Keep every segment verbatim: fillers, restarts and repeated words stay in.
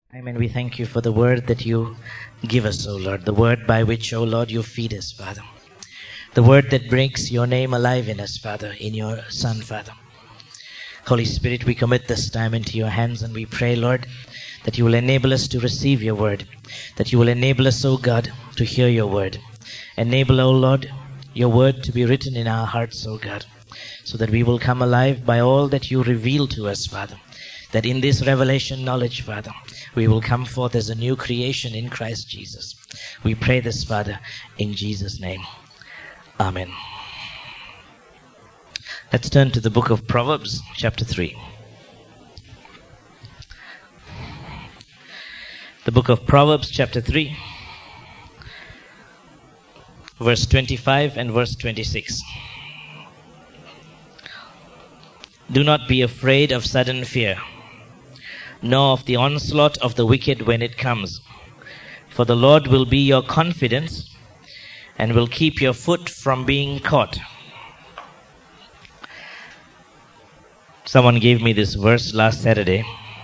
Amen. We thank you for the word that you give us, O Lord, the word by which, O Lord, you feed us, Father. The word that brings your name alive in us, Father, in your Son, Father. Holy Spirit, we commit this time into your hands and we pray, Lord, that you will enable us to receive your word, that you will enable us, O God, to hear your word. Enable, O Lord, your word to be written in our hearts, O God, so that we will come alive by all that you reveal to us, Father. That in this revelation knowledge, Father, we will come forth as a new creation in Christ Jesus. We pray this, Father, in Jesus' name. Amen. Let's turn to the book of Proverbs, chapter three. The book of Proverbs, chapter three, verse twenty-five and verse twenty-six. Do not be afraid of sudden fear, nor of the onslaught of the wicked when it comes. For the Lord will be your confidence and will keep your foot from being caught. Someone gave me this verse last Saturday.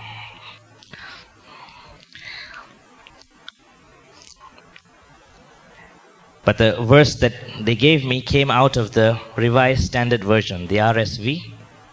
But the verse that they gave me came out of the Revised Standard Version, the R S V.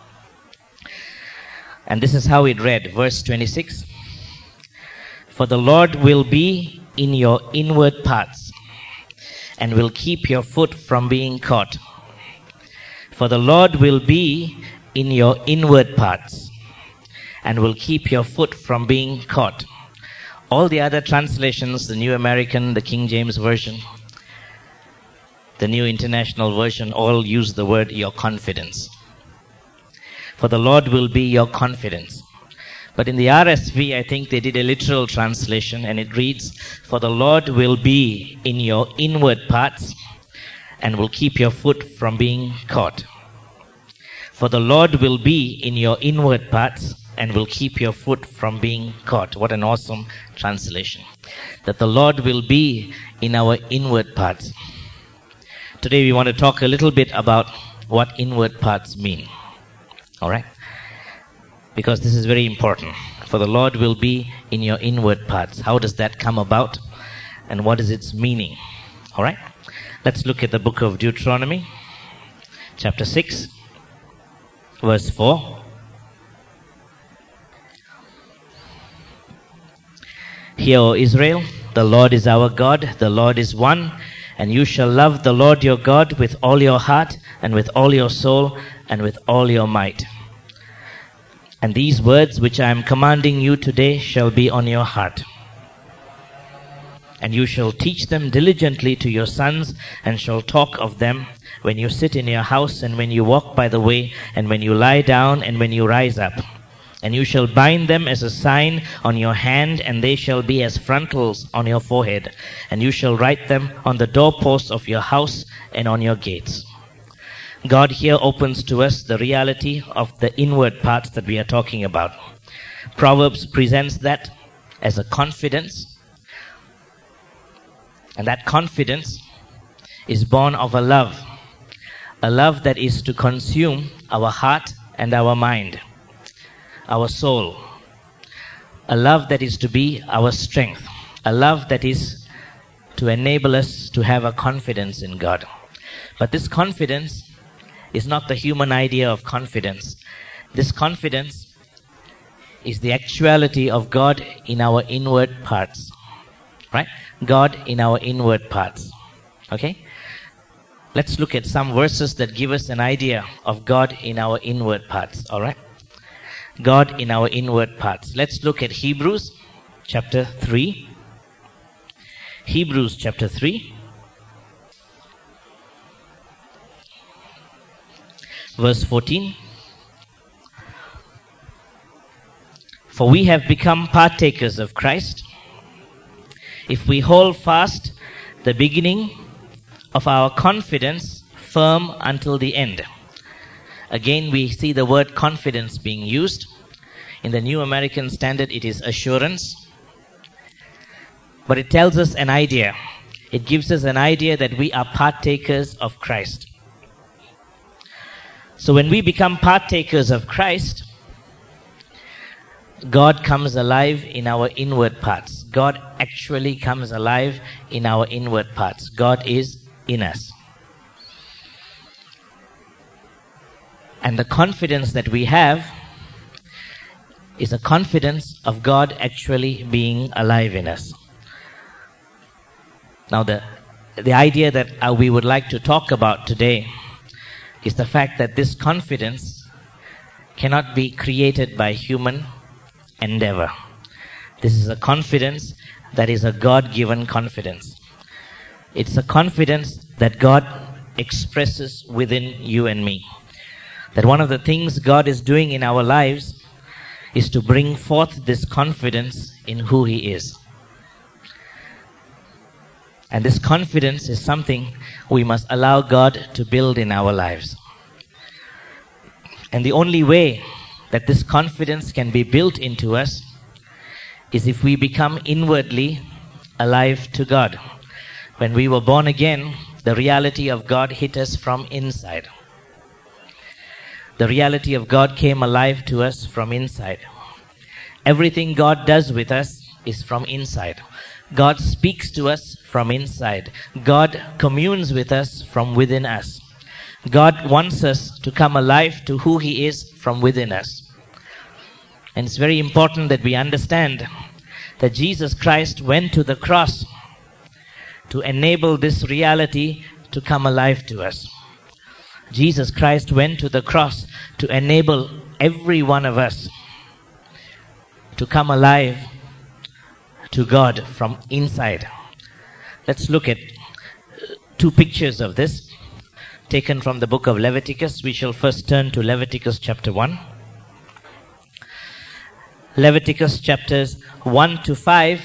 And this is how it read, verse twenty-six. For the Lord will be in your inward parts and will keep your foot from being caught. For the Lord will be in your inward parts and will keep your foot from being caught. All the other translations, the New American, the King James Version, the New International Version, all use the word your confidence. For the Lord will be your confidence. But in the R S V, I think they did a literal translation and it reads, for the Lord will be in your inward parts and will keep your foot from being caught. For the Lord will be in your inward parts and will keep your foot from being caught. What an awesome translation. That the Lord will be in our inward parts. Today we want to talk a little bit about what inward parts mean. Alright? Because this is very important. For the Lord will be in your inward parts. How does that come about? And what is its meaning? Alright? Let's look at the book of Deuteronomy, chapter six, verse four. Hear, O Israel, the Lord is our God, the Lord is one, and you shall love the Lord your God with all your heart, and with all your soul, and with all your might. And these words which I am commanding you today shall be on your heart. And you shall teach them diligently to your sons, and shall talk of them when you sit in your house, and when you walk by the way, and when you lie down, and when you rise up. And you shall bind them as a sign on your hand, and they shall be as frontals on your forehead. And you shall write them on the doorposts of your house and on your gates. God here opens to us the reality of the inward parts that we are talking about. Proverbs presents that as a confidence. And that confidence is born of a love. A love that is to consume our heart and our mind, our soul. A love that is to be our strength. A love that is to enable us to have a confidence in God. But this confidence is not the human idea of confidence. This confidence is the actuality of God in our inward parts. Right? God in our inward parts. Okay? Let's look at some verses that give us an idea of God in our inward parts. Alright? God in our inward parts. Let's look at Hebrews chapter three. Hebrews chapter three. Verse fourteen. For we have become partakers of Christ, if we hold fast the beginning of our confidence firm until the end. Again, we see the word confidence being used. In the New American Standard, it is assurance. But it tells us an idea. It gives us an idea that we are partakers of Christ. So when we become partakers of Christ, God comes alive in our inward parts. God actually comes alive in our inward parts. God is in us. And the confidence that we have is a confidence of God actually being alive in us. Now, the, the idea that uh, we would like to talk about today is the fact that this confidence cannot be created by human endeavor. This is a confidence that is a God-given confidence. It's a confidence that God expresses within you and me. That one of the things God is doing in our lives is to bring forth this confidence in who He is. And this confidence is something we must allow God to build in our lives. And the only way that this confidence can be built into us is if we become inwardly alive to God. When we were born again, the reality of God hit us from inside. The reality of God came alive to us from inside. Everything God does with us is from inside. God speaks to us from inside. God communes with us from within us. God wants us to come alive to who He is from within us. And it's very important that we understand that Jesus Christ went to the cross to enable this reality to come alive to us. Jesus Christ went to the cross to enable every one of us to come alive to God from inside. Let's look at two pictures of this taken from the book of Leviticus. We shall first turn to Leviticus chapter one. Leviticus chapters one to five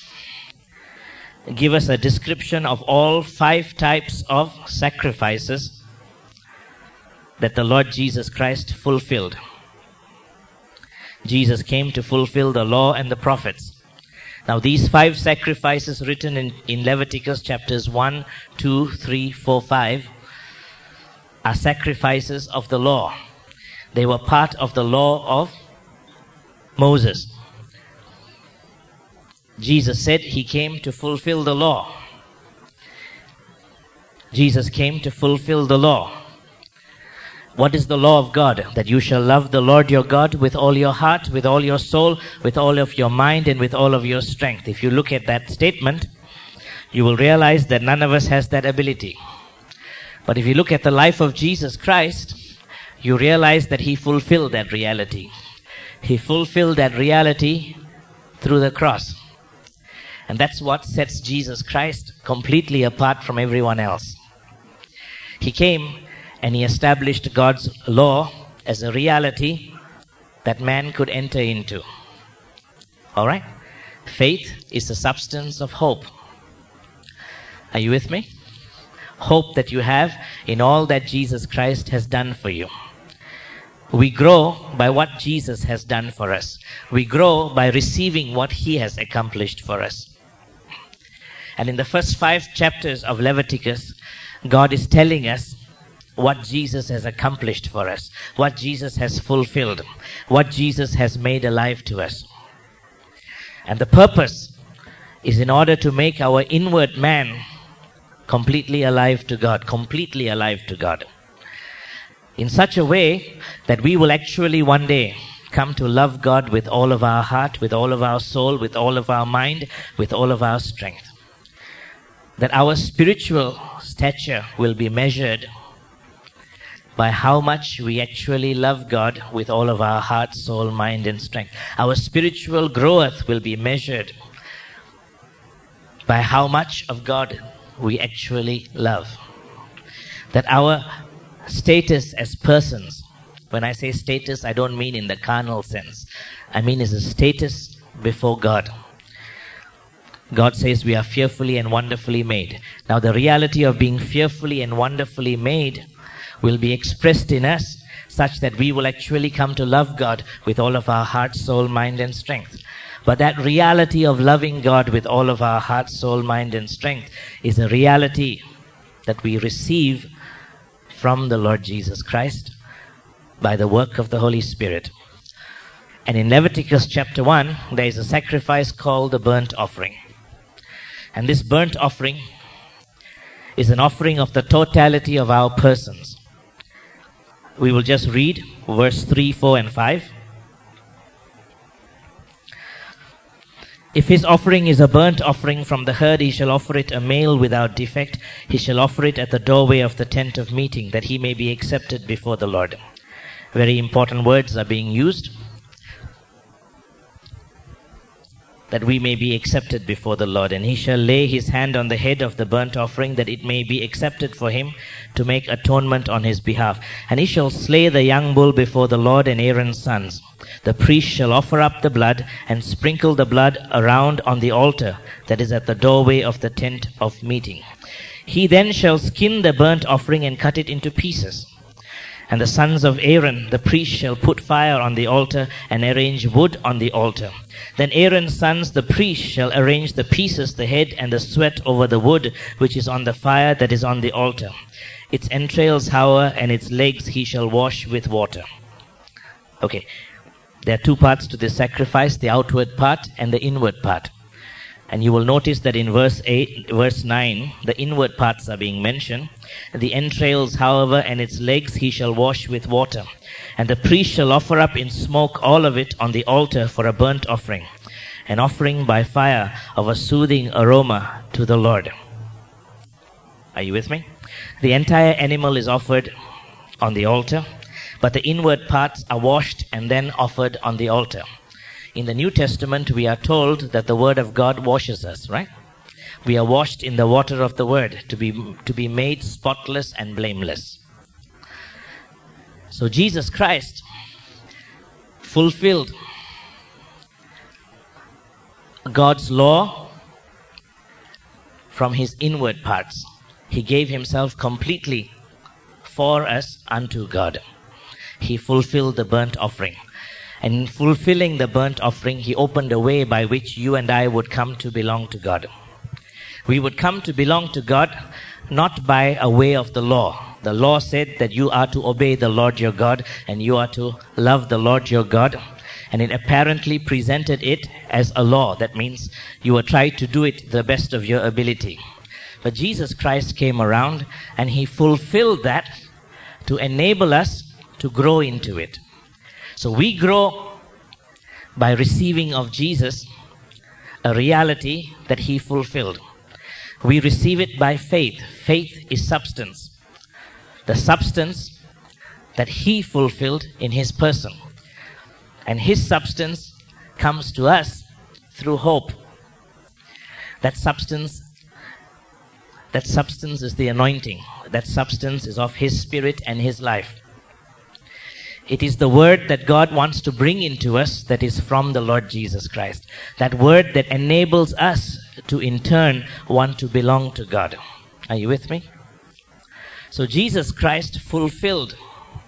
give us a description of all five types of sacrifices that the Lord Jesus Christ fulfilled. Jesus came to fulfill the law and the prophets. Now these five sacrifices written in, in Leviticus chapters one, two, three, four, five are sacrifices of the law. They were part of the law of Moses. Jesus said He came to fulfill the law. Jesus came to fulfill the law. What is the law of God? That you shall love the Lord your God with all your heart, with all your soul, with all of your mind, and with all of your strength. If you look at that statement, you will realize that none of us has that ability. But if you look at the life of Jesus Christ, you realize that He fulfilled that reality. He fulfilled that reality through the cross. And that's what sets Jesus Christ completely apart from everyone else. He came and He established God's law as a reality that man could enter into. All right? Faith is the substance of hope. Are you with me? Hope that you have in all that Jesus Christ has done for you. We grow by what Jesus has done for us. We grow by receiving what He has accomplished for us. And in the first five chapters of Leviticus, God is telling us what Jesus has accomplished for us, what Jesus has fulfilled, what Jesus has made alive to us. And the purpose is in order to make our inward man completely alive to God, completely alive to God. In such a way that we will actually one day come to love God with all of our heart, with all of our soul, with all of our mind, with all of our strength. That our spiritual stature will be measured by how much we actually love God with all of our heart, soul, mind, and strength. Our spiritual growth will be measured by how much of God we actually love. That our status as persons, when I say status, I don't mean in the carnal sense. I mean as a status before God. God says we are fearfully and wonderfully made. Now the reality of being fearfully and wonderfully made will be expressed in us such that we will actually come to love God with all of our heart, soul, mind, and strength. But that reality of loving God with all of our heart, soul, mind, and strength is a reality that we receive from the Lord Jesus Christ by the work of the Holy Spirit. And in Leviticus chapter one, there is a sacrifice called the burnt offering. And this burnt offering is an offering of the totality of our persons. We will just read verse three, four, and five. If his offering is a burnt offering from the herd, he shall offer it a male without defect. He shall offer it at the doorway of the tent of meeting, that he may be accepted before the Lord. Very important words are being used. That we may be accepted before the Lord. And he shall lay his hand on the head of the burnt offering, that it may be accepted for him to make atonement on his behalf. And he shall slay the young bull before the Lord and Aaron's sons. The priest shall offer up the blood and sprinkle the blood around on the altar that is at the doorway of the tent of meeting. He then shall skin the burnt offering and cut it into pieces. And the sons of Aaron, the priest, shall put fire on the altar and arrange wood on the altar. Then Aaron's sons, the priest, shall arrange the pieces, the head and the sweat over the wood which is on the fire that is on the altar. Its entrails, however, and its legs he shall wash with water. Okay, there are two parts to this sacrifice, the outward part and the inward part. And you will notice that in verse eight, verse nine, the inward parts are being mentioned. The entrails, however, and its legs he shall wash with water. And the priest shall offer up in smoke all of it on the altar for a burnt offering, an offering by fire of a soothing aroma to the Lord. Are you with me? The entire animal is offered on the altar, but the inward parts are washed and then offered on the altar. In the New Testament, we are told that the Word of God washes us, right? We are washed in the water of the Word to be, to be made spotless and blameless. So Jesus Christ fulfilled God's law from his inward parts. He gave himself completely for us unto God. He fulfilled the burnt offering. And in fulfilling the burnt offering, he opened a way by which you and I would come to belong to God. We would come to belong to God not by a way of the law. The law said that you are to obey the Lord your God and you are to love the Lord your God. And it apparently presented it as a law. That means you were trying to do it the best of your ability. But Jesus Christ came around and he fulfilled that to enable us to grow into it. So we grow by receiving of Jesus a reality that he fulfilled. We receive it by faith. Faith is substance. The substance that he fulfilled in his person. And his substance comes to us through hope. That substance, that substance is the anointing. That substance is of his spirit and his life. It is the word that God wants to bring into us that is from the Lord Jesus Christ. That word that enables us to in turn want to belong to God. Are you with me? So Jesus Christ fulfilled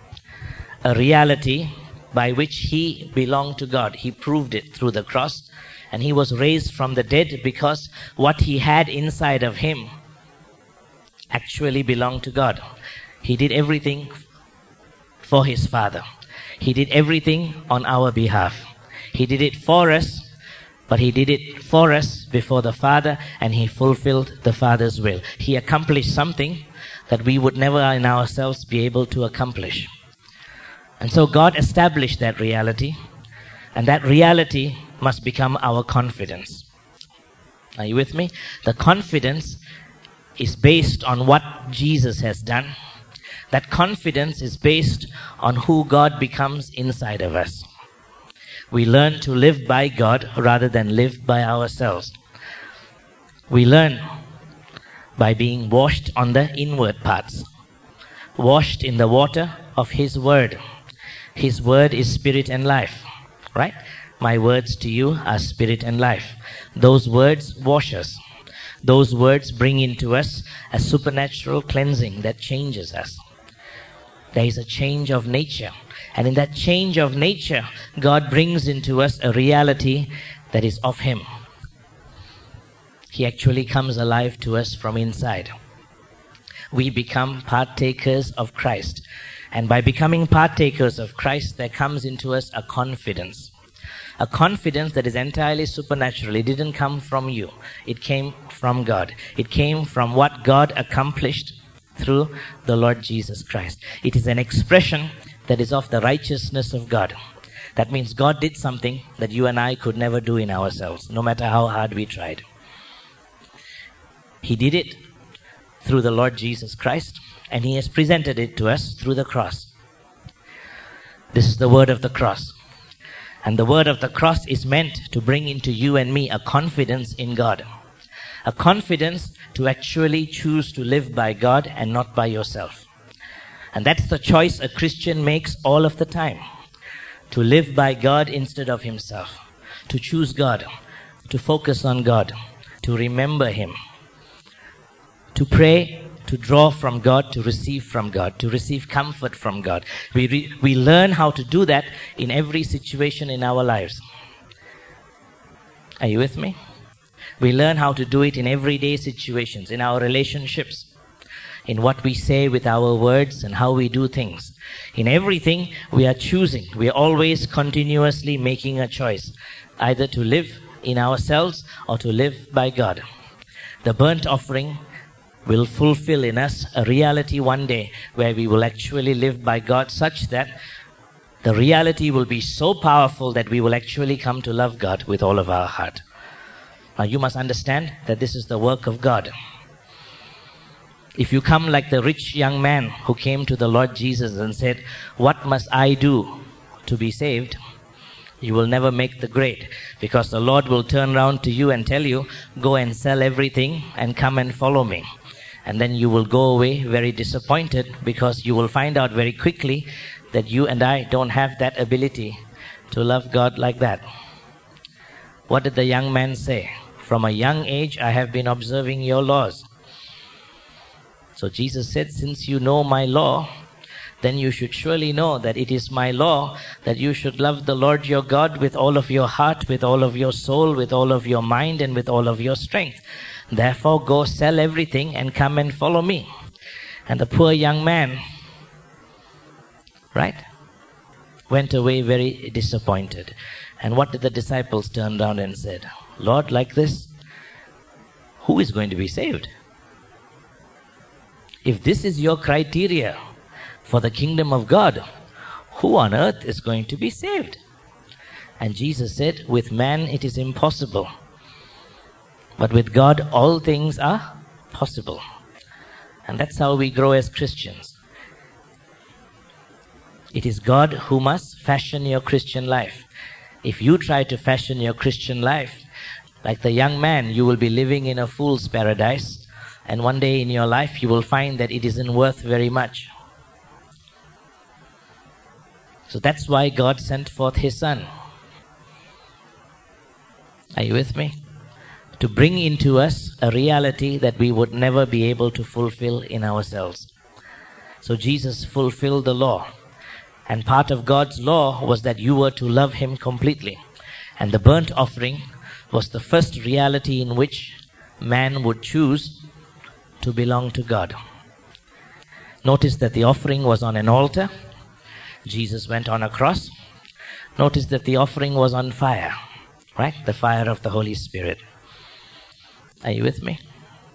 a reality by which he belonged to God. He proved it through the cross, and he was raised from the dead because what he had inside of him actually belonged to God. He did everything for his Father. He did everything on our behalf. He did it for us, but he did it for us before the Father, and he fulfilled the Father's will. He accomplished something that we would never in ourselves be able to accomplish. And so God established that reality, and that reality must become our confidence. Are you with me? The confidence is based on what Jesus has done. That confidence is based on who God becomes inside of us. We learn to live by God rather than live by ourselves. We learn by being washed on the inward parts, washed in the water of his word. His word is spirit and life, right? My words to you are spirit and life. Those words wash us. Those words bring into us a supernatural cleansing that changes us. There is a change of nature. And in that change of nature, God brings into us a reality that is of him. He actually comes alive to us from inside. We become partakers of Christ. And by becoming partakers of Christ, there comes into us a confidence. A confidence that is entirely supernatural. It didn't come from you. It came from God. It came from what God accomplished through the Lord Jesus Christ. It is an expression that is of the righteousness of God. That means God did something that you and I could never do in ourselves, no matter how hard we tried. He did it through the Lord Jesus Christ, and He has presented it to us through the cross. This is the word of the cross. And the word of the cross is meant to bring into you and me a confidence in God. A confidence to actually choose to live by God and not by yourself. And that's the choice a Christian makes all of the time. To live by God instead of himself. To choose God. To focus on God. To remember Him. To pray, to draw from God, to receive from God, to receive comfort from God. We, re- we learn how to do that in every situation in our lives. Are you with me? We learn how to do it in everyday situations, in our relationships, in what we say with our words and how we do things. In everything, we are choosing. We are always continuously making a choice, either to live in ourselves or to live by God. The burnt offering will fulfill in us a reality one day where we will actually live by God, such that the reality will be so powerful that we will actually come to love God with all of our heart. Now you must understand that this is the work of God. If you come like the rich young man who came to the Lord Jesus and said, "What must I do to be saved?" you will never make the grade, because the Lord will turn around to you and tell you, "Go and sell everything and come and follow me." And then you will go away very disappointed, because you will find out very quickly that you and I don't have that ability to love God like that. What did the young man say? "From a young age I have been observing your laws." So Jesus said, since you know my law, then you should surely know that it is my law that you should love the Lord your God with all of your heart, with all of your soul, with all of your mind, and with all of your strength. Therefore, go sell everything and come and follow me. And the poor young man, right, went away very disappointed. And what did the disciples turn around and said? "Lord, like this, who is going to be saved? If this is your criteria for the kingdom of God, who on earth is going to be saved?" And Jesus said, "With man it is impossible, but with God all things are possible." And that's how we grow as Christians. It is God who must fashion your Christian life. If you try to fashion your Christian life like the young man, you will be living in a fool's paradise, and one day in your life you will find that it isn't worth very much. So that's why God sent forth His Son. Are you with me? To bring into us a reality that we would never be able to fulfill in ourselves. So Jesus fulfilled the law. And part of God's law was that you were to love Him completely. And the burnt offering was the first reality in which man would choose to belong to God. Notice that the offering was on an altar. Jesus went on a cross. Notice that the offering was on fire, right? The fire of the Holy Spirit. Are you with me?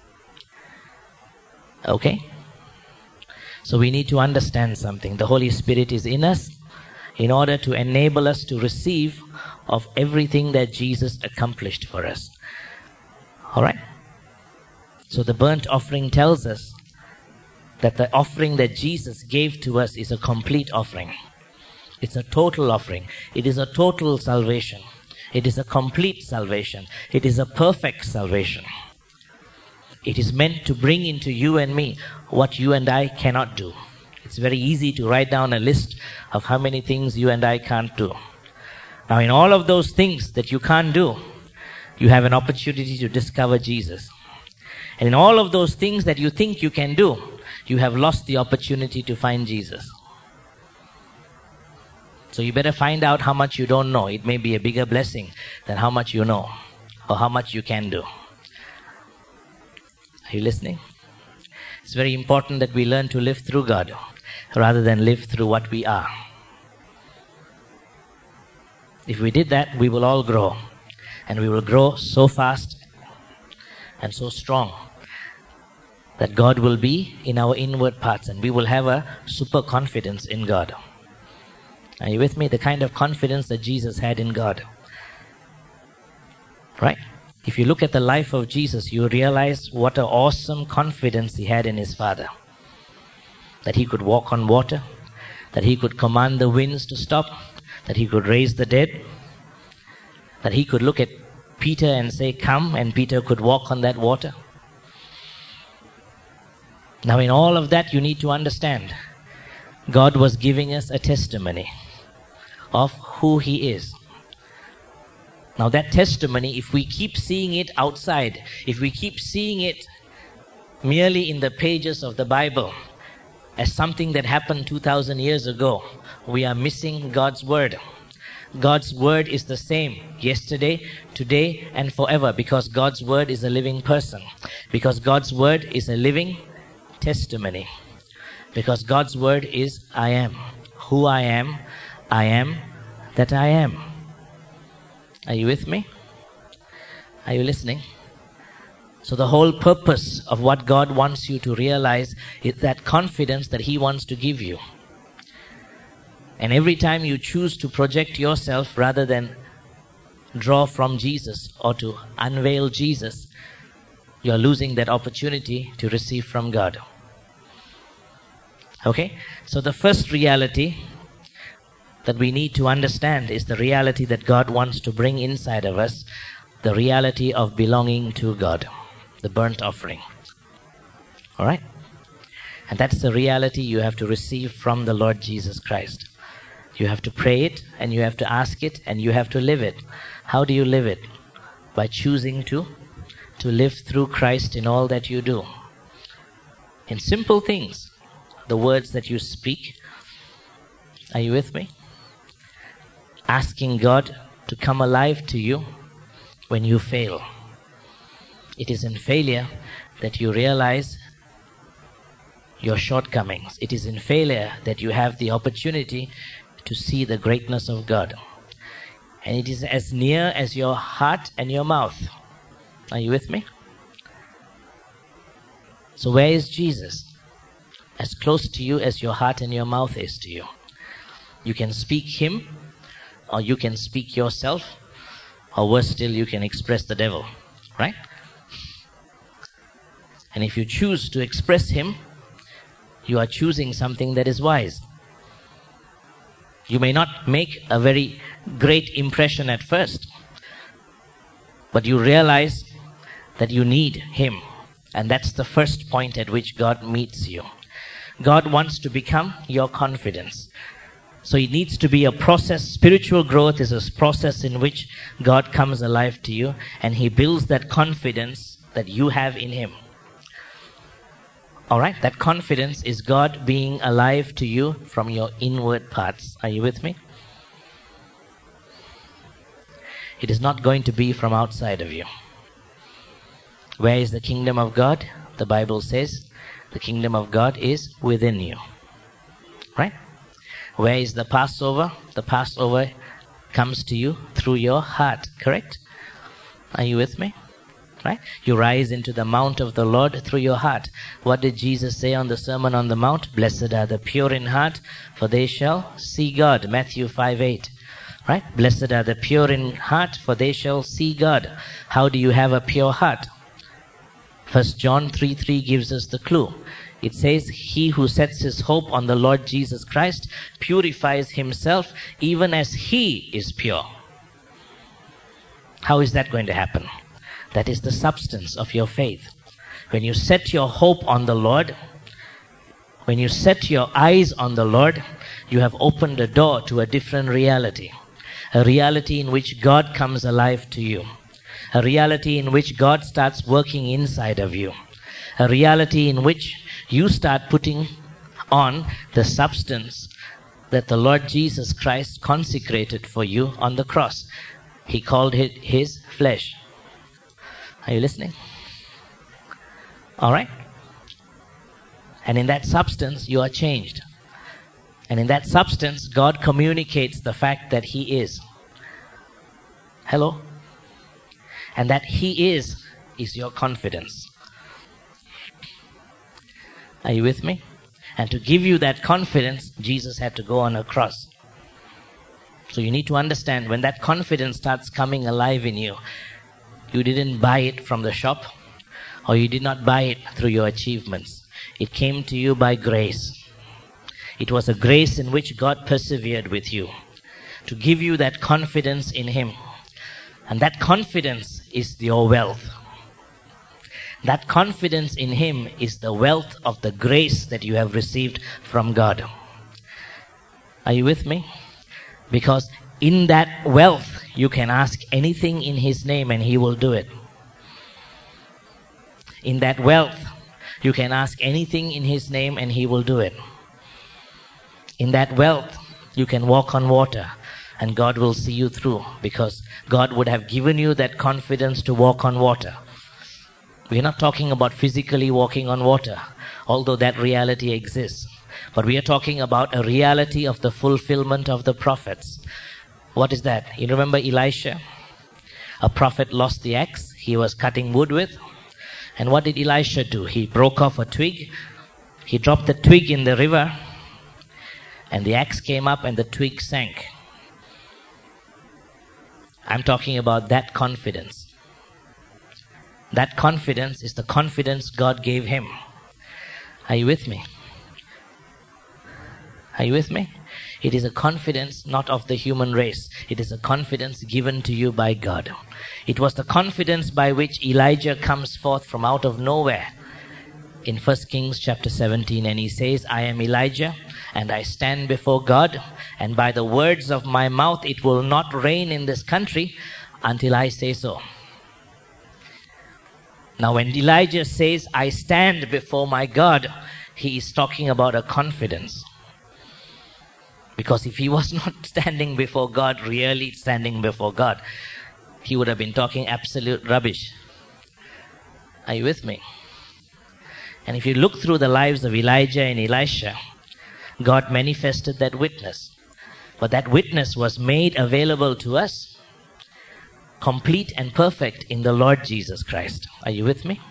Okay. So we need to understand something. The Holy Spirit is in us in order to enable us to receive of everything that Jesus accomplished for us. All right? So the burnt offering tells us that the offering that Jesus gave to us is a complete offering. It's a total offering. It is a total salvation. It is a complete salvation. It is a perfect salvation. It is meant to bring into you and me what you and I cannot do. It's very easy to write down a list of how many things you and I can't do. Now, in all of those things that you can't do, you have an opportunity to discover Jesus. And in all of those things that you think you can do, you have lost the opportunity to find Jesus. So you better find out how much you don't know. It may be a bigger blessing than how much you know or how much you can do. Are you listening? It's very important that we learn to live through God rather than live through what we are. If we did that, we will all grow. And we will grow so fast and so strong that God will be in our inward parts and we will have a super confidence in God. Are you with me? The kind of confidence that Jesus had in God. Right? If you look at the life of Jesus, you realize what an awesome confidence he had in his Father. That he could walk on water, that he could command the winds to stop, that he could raise the dead, that he could look at Peter and say, "Come," and Peter could walk on that water. Now in all of that, you need to understand, God was giving us a testimony of who he is. Now that testimony, if we keep seeing it outside, if we keep seeing it merely in the pages of the Bible as something that happened two thousand years ago, we are missing God's word. God's word is the same yesterday, today, and forever, because God's word is a living person. Because God's word is a living testimony. Because God's word is I am. Who I am, I am that I am. Are you with me? Are you listening? So the whole purpose of what God wants you to realize is that confidence that he wants to give you. And every time you choose to project yourself rather than draw from Jesus or to unveil Jesus, you're losing that opportunity to receive from God. Okay? So the first reality that we need to understand is the reality that God wants to bring inside of us, the reality of belonging to God, the burnt offering. All right? And that's the reality you have to receive from the Lord Jesus Christ. You have to pray it, and you have to ask it, and you have to live it. How do you live it? By choosing to, to live through Christ in all that you do. In simple things, the words that you speak. Are you with me? Asking God to come alive to you when you fail. It is in failure that you realize your shortcomings. It is in failure that you have the opportunity to see the greatness of God. And it is as near as your heart and your mouth. Are you with me? So where is Jesus? As close to you as your heart and your mouth is to you. You can speak him, or you can speak yourself, or worse still, you can express the devil. Right? And if you choose to express him, you are choosing something that is wise. You may not make a very great impression at first, but you realize that you need him. And that's the first point at which God meets you. God wants to become your confidence. So it needs to be a process. Spiritual growth is a process in which God comes alive to you, and he builds that confidence that you have in him. All right, that confidence is God being alive to you from your inward parts. Are you with me? It is not going to be from outside of you. Where is the kingdom of God? The Bible says the kingdom of God is within you. Right? Where is the Passover? The Passover comes to you through your heart. Correct? Are you with me? Right? You rise into the mount of the Lord through your heart. What did Jesus say on the Sermon on the Mount? Blessed are the pure in heart, for they shall see God. Matthew five eight. Right? Blessed are the pure in heart, for they shall see God. How do you have a pure heart? First John three three gives us the clue. It says, he who sets his hope on the Lord Jesus Christ purifies himself even as he is pure. How is that going to happen? That is the substance of your faith. When you set your hope on the Lord, when you set your eyes on the Lord, you have opened a door to a different reality. A reality in which God comes alive to you. A reality in which God starts working inside of you. A reality in which you start putting on the substance that the Lord Jesus Christ consecrated for you on the cross. He called it his flesh. Are you listening? All right? And in that substance, you are changed. And in that substance, God communicates the fact that he is. Hello? And that He is, is your confidence. Are you with me? And to give you that confidence, Jesus had to go on a cross. So you need to understand, when that confidence starts coming alive in you, you didn't buy it from the shop, or you did not buy it through your achievements. It came to you by grace. It was a grace in which God persevered with you to give you that confidence in Him. And that confidence is your wealth. That confidence in Him is the wealth of the grace that you have received from God. Are you with me? Because in that wealth, you can ask anything in His name and He will do it. In that wealth, you can ask anything in His name and He will do it. In that wealth, you can walk on water and God will see you through, because God would have given you that confidence to walk on water. We're not talking about physically walking on water, although that reality exists. But we are talking about a reality of the fulfillment of the prophets. What is that? You remember Elisha? A prophet lost the axe he was cutting wood with. And what did Elisha do? He broke off a twig. He dropped the twig in the river. And the axe came up and the twig sank. I'm talking about that confidence. That confidence is the confidence God gave him. Are you with me? Are you with me? It is a confidence not of the human race. It is a confidence given to you by God. It was the confidence by which Elijah comes forth from out of nowhere in First Kings chapter seventeen, and he says, I am Elijah, and I stand before God, and by the words of my mouth it will not rain in this country until I say so. Now when Elijah says, I stand before my God, he is talking about a confidence. Because if he was not standing before God, really standing before God, he would have been talking absolute rubbish. Are you with me? And if you look through the lives of Elijah and Elisha, God manifested that witness. But that witness was made available to us, complete and perfect in the Lord Jesus Christ. Are you with me?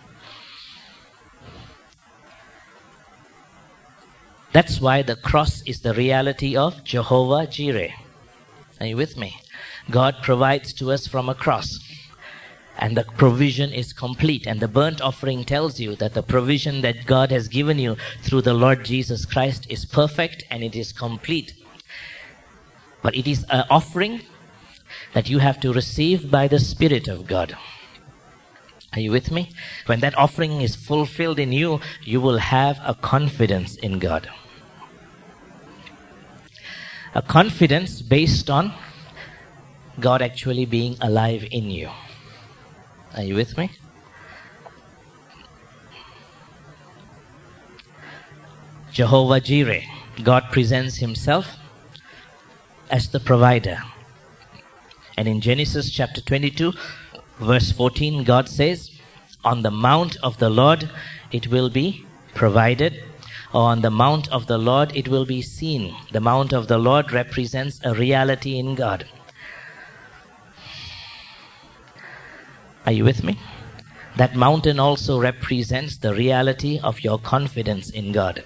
That's why the cross is the reality of Jehovah Jireh. Are you with me? God provides to us from a cross. And the provision is complete. And the burnt offering tells you that the provision that God has given you through the Lord Jesus Christ is perfect and it is complete. But it is an offering that you have to receive by the Spirit of God. Are you with me? When that offering is fulfilled in you, you will have a confidence in God. A confidence based on God actually being alive in you. Are you with me? Jehovah Jireh, God presents himself as the provider. And in Genesis chapter twenty-two, verse fourteen, God says, on the mount of the Lord it will be provided, or on the mount of the Lord it will be seen. The mount of the Lord represents a reality in God. Are you with me? That mountain also represents the reality of your confidence in God.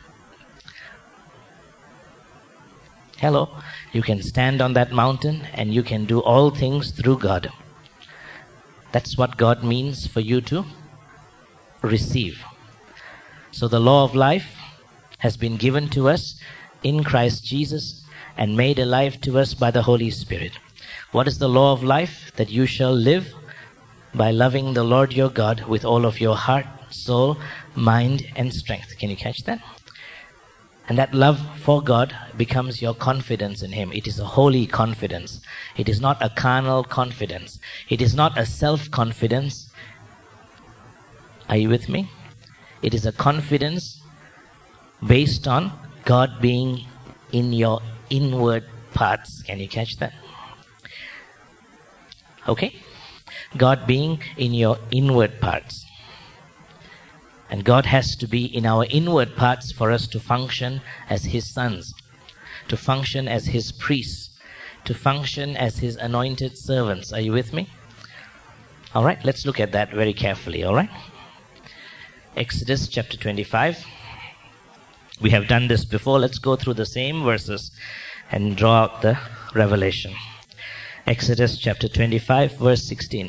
Hello, you can stand on that mountain and you can do all things through God. That's what God means for you to receive. So the law of life has been given to us in Christ Jesus and made alive to us by the Holy Spirit. What is the law of life? That you shall live by loving the Lord your God with all of your heart, soul, mind, and strength. Can you catch that? And that love for God becomes your confidence in Him. It is a holy confidence. It is not a carnal confidence. It is not a self-confidence. Are you with me? It is a confidence based on God being in your inward parts. Can you catch that? Okay? God being in your inward parts. And God has to be in our inward parts for us to function as His sons, to function as His priests, to function as his anointed servants. Are you with me? All right, let's look at that very carefully, all right? Exodus chapter twenty-five. We have done this before. Let's go through the same verses and draw out the revelation. Exodus chapter twenty-five, verse sixteen.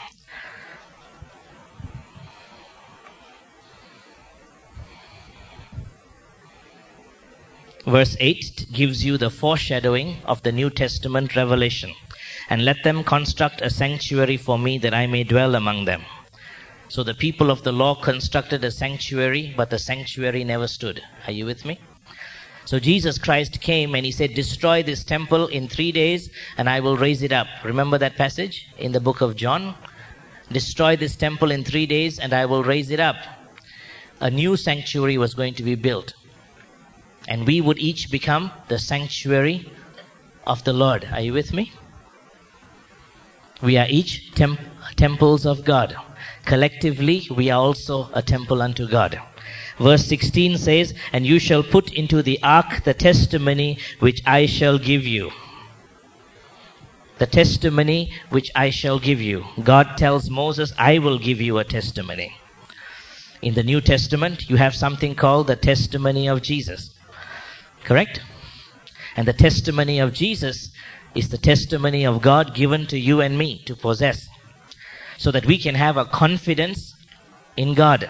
Verse eight gives you the foreshadowing of the New Testament revelation. And let them construct a sanctuary for me that I may dwell among them. So the people of the law constructed a sanctuary, but the sanctuary never stood. Are you with me? So Jesus Christ came and he said, destroy this temple in three days and I will raise it up. Remember that passage in the book of John? Destroy this temple in three days and I will raise it up. A new sanctuary was going to be built. And we would each become the sanctuary of the Lord. Are you with me? We are each temp- temples of God. Collectively, we are also a temple unto God. Verse sixteen says, and you shall put into the ark the testimony which I shall give you. The testimony which I shall give you. God tells Moses, I will give you a testimony. In the New Testament, you have something called the testimony of Jesus. Correct? And the testimony of Jesus is the testimony of God given to you and me to possess, so that we can have a confidence in God.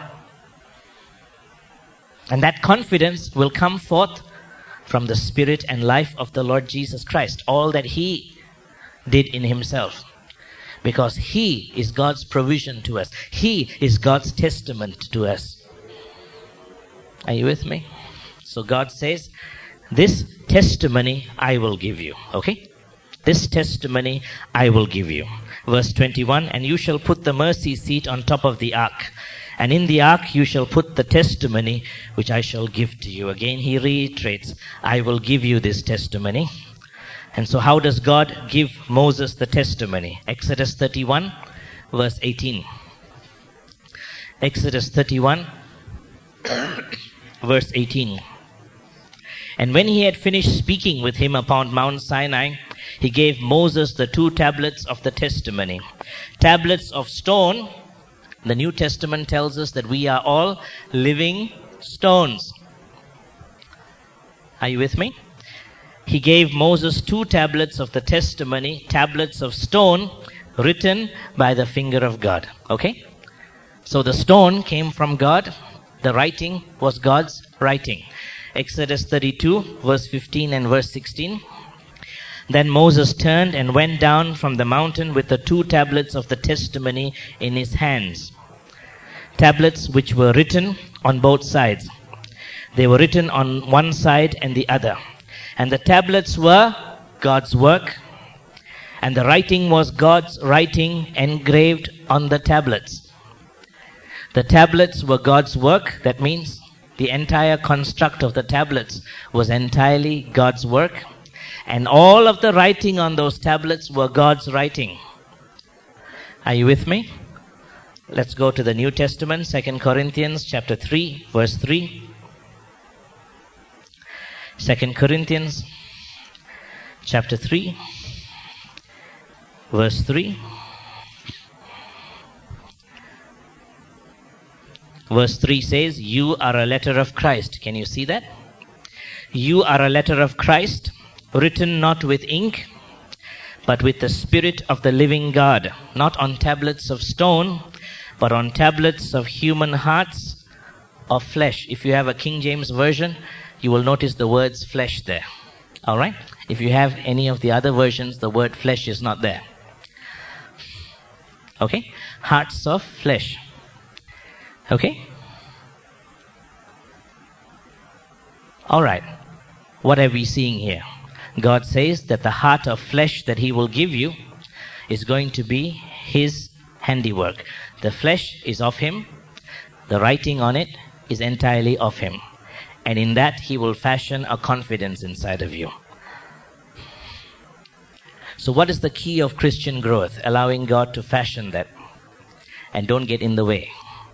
And that confidence will come forth from the Spirit and life of the Lord Jesus Christ, all that He did in Himself. Because He is God's provision to us. He is God's testament to us. Are you with me? So God says, this testimony I will give you. Okay? This testimony I will give you. Verse twenty-one, and you shall put the mercy seat on top of the ark. And in the ark you shall put the testimony which I shall give to you. Again he reiterates, I will give you this testimony. And so how does God give Moses the testimony? Exodus thirty-one, verse eighteen. Exodus thirty-one, verse eighteen. And when he had finished speaking with him upon Mount Sinai, he gave Moses the two tablets of the testimony. Tablets of stone. The New Testament tells us that we are all living stones. Are you with me? He gave Moses two tablets of the testimony, tablets of stone, written by the finger of God. Okay? So the stone came from God. The writing was God's writing. Exodus thirty-two, verse fifteen and verse sixteen. Then Moses turned and went down from the mountain with the two tablets of the testimony in his hands. Tablets which were written on both sides. They were written on one side and the other. And the tablets were God's work. And the writing was God's writing engraved on the tablets. The tablets were God's work. That means the entire construct of the tablets was entirely God's work. And all of the writing on those tablets were God's writing. Are you with me? Let's go to the New Testament, Second Corinthians chapter three, verse three. Second Corinthians chapter three, verse three. Verse three says, you are a letter of Christ. Can you see that? You are a letter of Christ, written not with ink, but with the Spirit of the living God, not on tablets of stone, but on tablets of human hearts of flesh. If you have a King James version, you will notice the words flesh there. All right? If you have any of the other versions, the word flesh is not there. Okay? Hearts of flesh. Okay? All right. What are we seeing here? God says that the heart of flesh that He will give you is going to be His handiwork. The flesh is of Him. The writing on it is entirely of Him. And in that He will fashion a confidence inside of you. So what is the key of Christian growth? Allowing God to fashion that. And don't get in the way.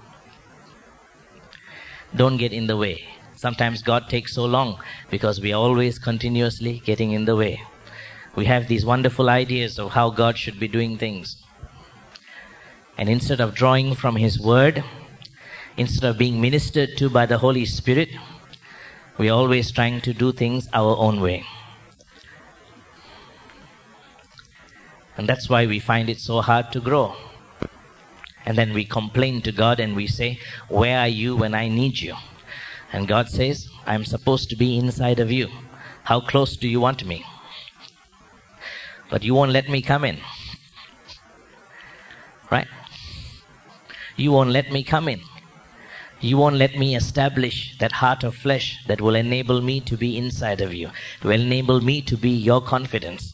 Don't get in the way. Sometimes God takes so long because we are always continuously getting in the way. We have these wonderful ideas of how God should be doing things. And instead of drawing from His Word, instead of being ministered to by the Holy Spirit, we're always trying to do things our own way. And that's why we find it so hard to grow. And then we complain to God and we say, where are you when I need you? And God says, I'm supposed to be inside of you. How close do you want me? But you won't let me come in. Right? You won't let me come in. You won't let me establish that heart of flesh that will enable me to be inside of you, will enable me to be your confidence.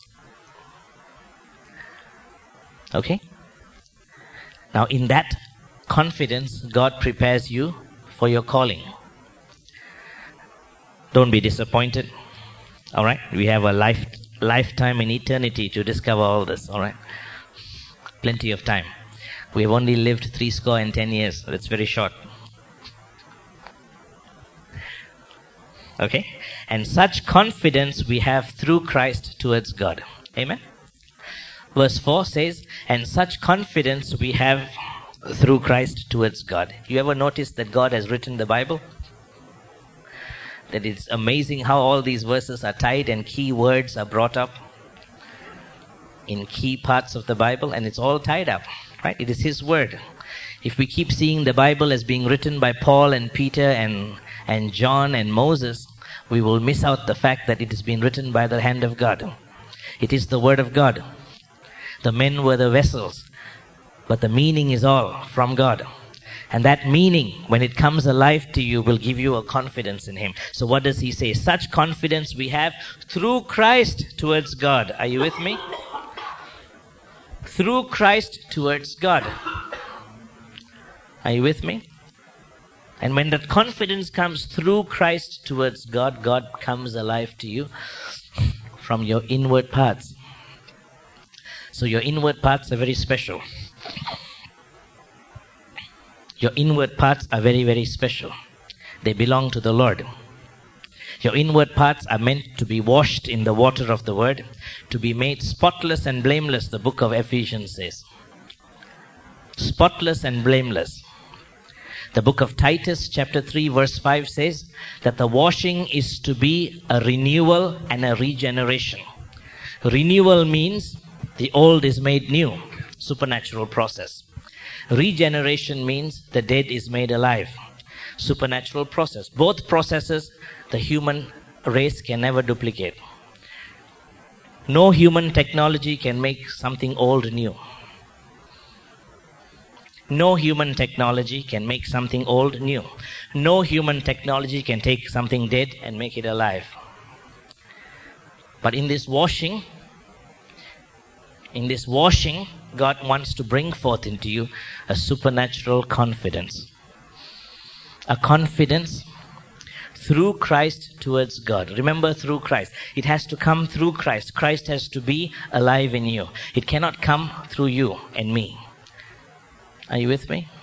Okay? Now, in that confidence, God prepares you for your calling. Don't be disappointed. All right? We have a life, lifetime in eternity to discover all this. All right? Plenty of time. We have only lived three score and ten years. So that's very short. Okay? And such confidence we have through Christ towards God. Amen? Verse four says, and such confidence we have through Christ towards God. You ever notice that God has written the Bible? That it's amazing how all these verses are tied and key words are brought up in key parts of the Bible, and it's all tied up, right? It is His Word. If we keep seeing the Bible as being written by Paul and Peter and, and John and Moses, we will miss out the fact that it has been written by the hand of God. It is the Word of God. The men were the vessels, but the meaning is all from God. And that meaning, when it comes alive to you, will give you a confidence in Him. So what does He say? Such confidence we have through Christ towards God. Are you with me? Through Christ towards God. Are you with me? And when that confidence comes through Christ towards God, God comes alive to you from your inward parts. So your inward parts are very special. Your inward parts are very, very special. They belong to the Lord. Your inward parts are meant to be washed in the water of the Word, to be made spotless and blameless, the book of Ephesians says. Spotless and blameless. The book of Titus, chapter three, verse five says that the washing is to be a renewal and a regeneration. Renewal means the old is made new, supernatural process. Regeneration means the dead is made alive, supernatural process. Both processes the human race can never duplicate. No human technology can make something old new. No human technology can make something old new. No human technology can take something dead and make it alive. But in this washing, in this washing, God wants to bring forth into you a supernatural confidence. A confidence through Christ towards God. Remember, through Christ. It has to come through Christ. Christ has to be alive in you. It cannot come through you and me. Are you with me?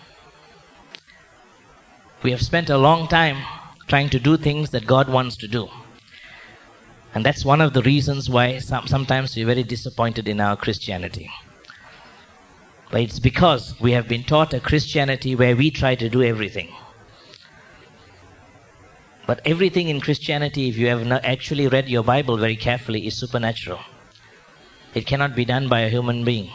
We have spent a long time trying to do things that God wants to do. And that's one of the reasons why some, sometimes we're very disappointed in our Christianity. But it's because we have been taught a Christianity where we try to do everything. But everything in Christianity, if you have not actually read your Bible very carefully, is supernatural. It cannot be done by a human being.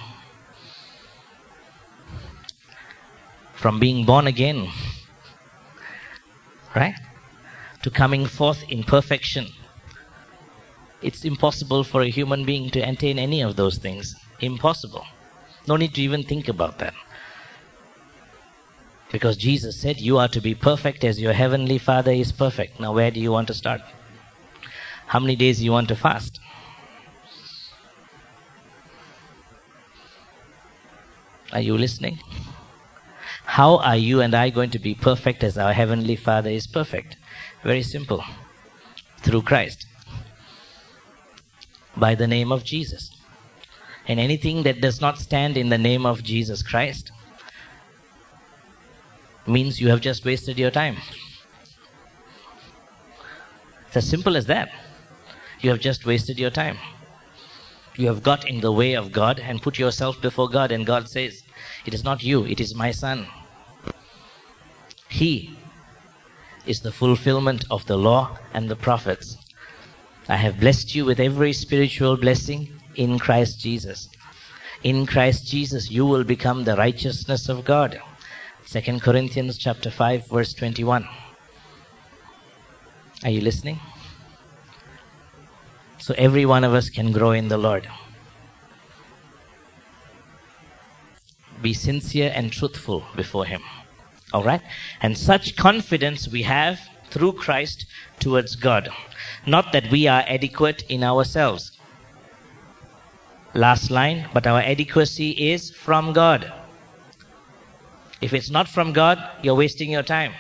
From being born again, right, to coming forth in perfection, it's impossible for a human being to attain any of those things. Impossible. No need to even think about that. Because Jesus said, you are to be perfect as your heavenly Father is perfect. Now, where do you want to start? How many days do you want to fast? Are you listening? How are you and I going to be perfect as our heavenly Father is perfect? Very simple. Through Christ. By the name of Jesus. And anything that does not stand in the name of Jesus Christ means you have just wasted your time. It's as simple as that. You have just wasted your time. You have got in the way of God and put yourself before God, and God says, it is not you, it is my son. He is the fulfillment of the law and the prophets. I have blessed you with every spiritual blessing in Christ Jesus. In Christ Jesus, you will become the righteousness of God. Second Corinthians chapter five, verse twenty-one. Are you listening? So every one of us can grow in the Lord. Be sincere and truthful before Him. All right? And such confidence we have through Christ towards God. Not that we are adequate in ourselves. Last line, but our adequacy is from God. If it's not from God, you're wasting your time.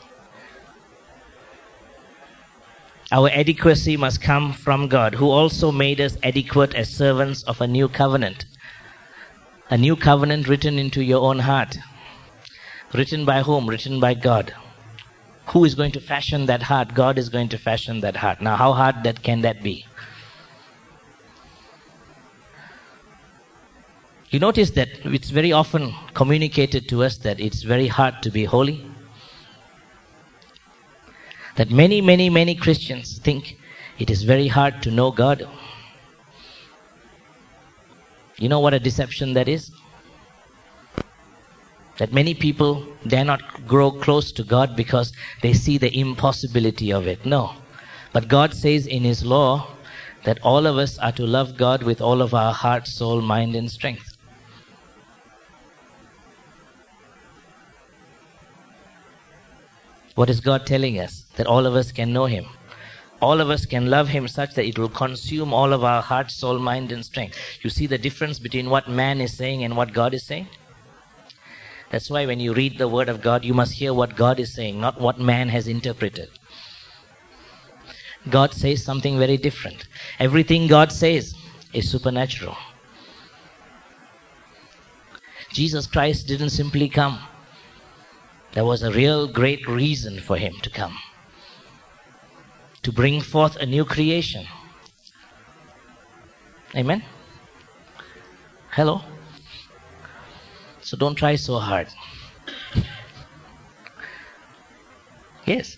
Our adequacy must come from God, who also made us adequate as servants of a new covenant. A new covenant written into your own heart. Written by whom? Written by God. Who is going to fashion that heart? God is going to fashion that heart. Now, how hard that can that be? You notice that it's very often communicated to us that it's very hard to be holy. That many, many, many Christians think it is very hard to know God. You know what a deception that is? That many people dare not grow close to God because they see the impossibility of it. No. But God says in His law that all of us are to love God with all of our heart, soul, mind, and strength. What is God telling us? That all of us can know Him. All of us can love Him such that it will consume all of our heart, soul, mind, and strength. You see the difference between what man is saying and what God is saying? That's why when you read the Word of God, you must hear what God is saying, not what man has interpreted. God says something very different. Everything God says is supernatural. Jesus Christ didn't simply come. There was a real great reason for Him to come. To bring forth a new creation. Amen? Hello? So don't try so hard. Yes.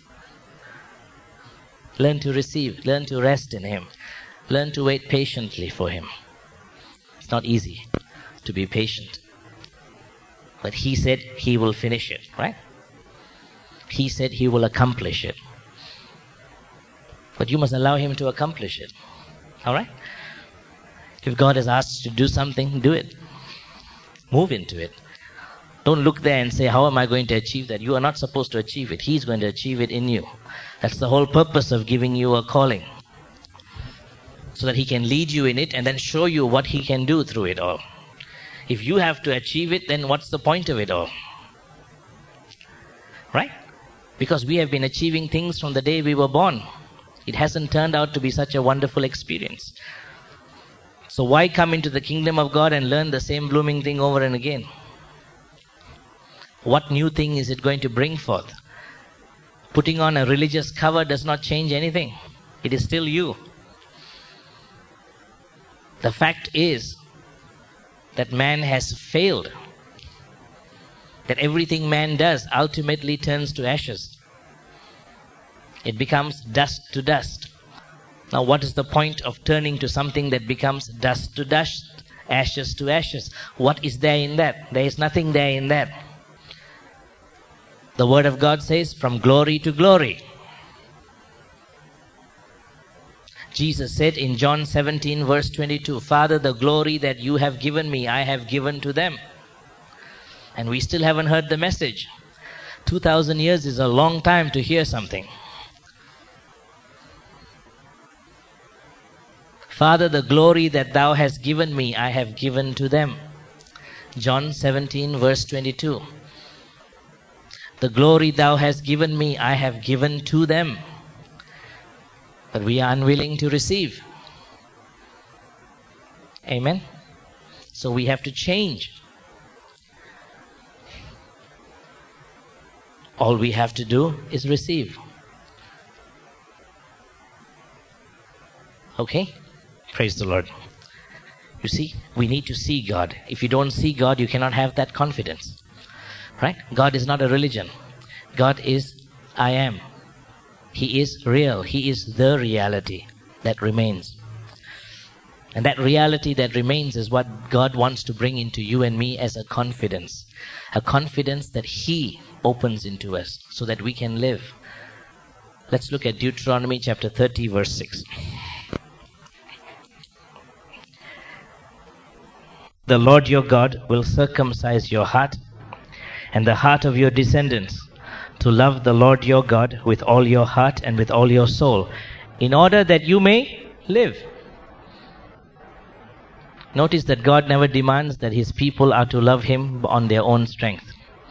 Learn to receive. Learn to rest in Him. Learn to wait patiently for Him. It's not easy to be patient. But He said He will finish it, right? He said He will accomplish it. But you must allow Him to accomplish it. All right? If God has asked you to do something, do it. Move into it. Don't look there and say, how am I going to achieve that? You are not supposed to achieve it. He's going to achieve it in you. That's the whole purpose of giving you a calling. So that He can lead you in it and then show you what He can do through it all. If you have to achieve it, then what's the point of it all? Right? Because we have been achieving things from the day we were born. It hasn't turned out to be such a wonderful experience. So why come into the kingdom of God and learn the same blooming thing over and again? What new thing is it going to bring forth? Putting on a religious cover does not change anything. It is still you. The fact is that man has failed. That everything man does ultimately turns to ashes. It becomes dust to dust. Now what is the point of turning to something that becomes dust to dust, ashes to ashes? What is there in that? There is nothing there in that. The Word of God says, from glory to glory. Jesus said in John seventeen verse twenty-two, Father, the glory that you have given me, I have given to them. And we still haven't heard the message. Two thousand years is a long time to hear something. Father, the glory that thou hast given me, I have given to them. John seventeen verse twenty-two. The glory thou hast given me, I have given to them. But we are unwilling to receive. Amen? So we have to change. All we have to do is receive. Okay? Praise the Lord. You see, we need to see God. If you don't see God, you cannot have that confidence. Right? God is not a religion. God is I am. He is real. He is the reality that remains. And that reality that remains is what God wants to bring into you and me as a confidence. A confidence that He opens into us so that we can live. Let's look at Deuteronomy chapter thirty, verse six. The Lord your God will circumcise your heart and the heart of your descendants to love the Lord your God with all your heart and with all your soul, in order that you may live. Notice that God never demands that His people are to love Him on their own strength.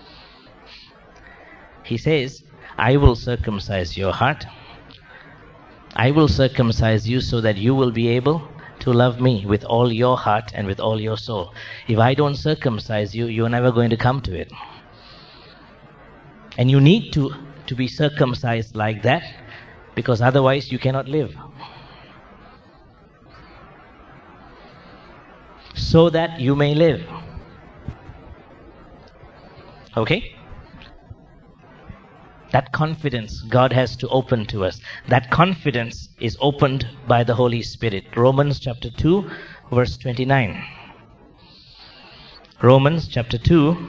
He says, I will circumcise your heart. I will circumcise you so that you will be able to love me with all your heart and with all your soul. If I don't circumcise you, you're never going to come to it. And you need to, to be circumcised like that, because otherwise you cannot live. So that you may live. Okay? That confidence God has to open to us. That confidence is opened by the Holy Spirit. Romans chapter two, verse twenty-nine. Romans chapter two,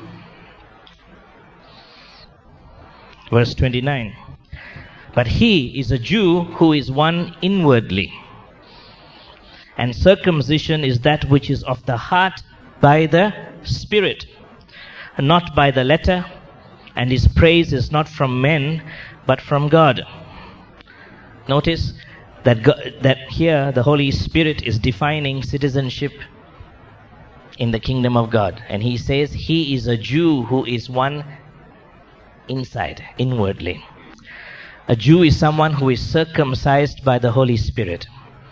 verse twenty-nine. But he is a Jew who is one inwardly. And circumcision is that which is of the heart by the Spirit, not by the letter. And his praise is not from men, but from God. Notice that God, that here the Holy Spirit is defining citizenship in the kingdom of God. And he says he is a Jew who is one inside, inwardly. A Jew is someone who is circumcised by the Holy Spirit.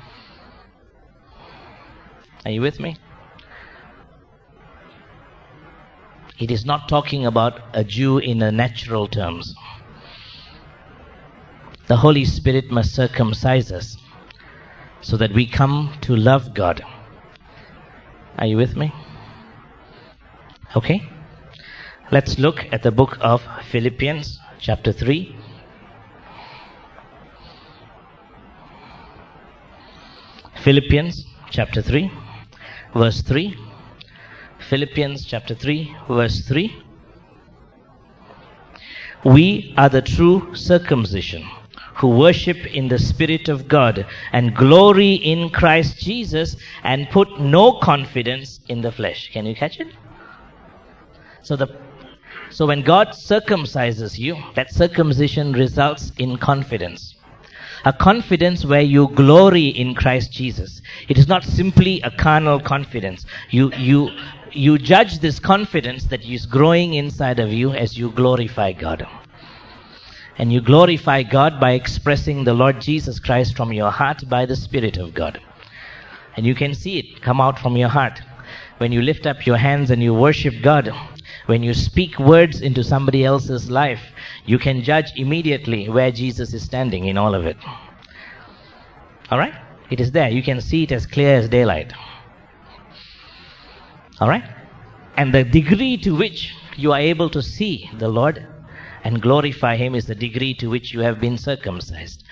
Are you with me? It is not talking about a Jew in a natural terms. The Holy Spirit must circumcise us so that we come to love God. Are you with me? Okay. Let's look at the book of Philippians chapter three. Philippians chapter three, verse three. Philippians chapter three, verse three. We are the true circumcision, who worship in the Spirit of God and glory in Christ Jesus and put no confidence in the flesh. Can you catch it? So the so when God circumcises you, that circumcision results in confidence. A confidence where you glory in Christ Jesus. It is not simply a carnal confidence. You you you judge this confidence that is growing inside of you as you glorify God. And you glorify God by expressing the Lord Jesus Christ from your heart by the Spirit of God. And you can see it come out from your heart. When you lift up your hands and you worship God, when you speak words into somebody else's life, you can judge immediately where Jesus is standing in all of it. Alright? It is there. You can see it as clear as daylight. Alright? And the degree to which you are able to see the Lord and glorify Him is the degree to which you have been circumcised.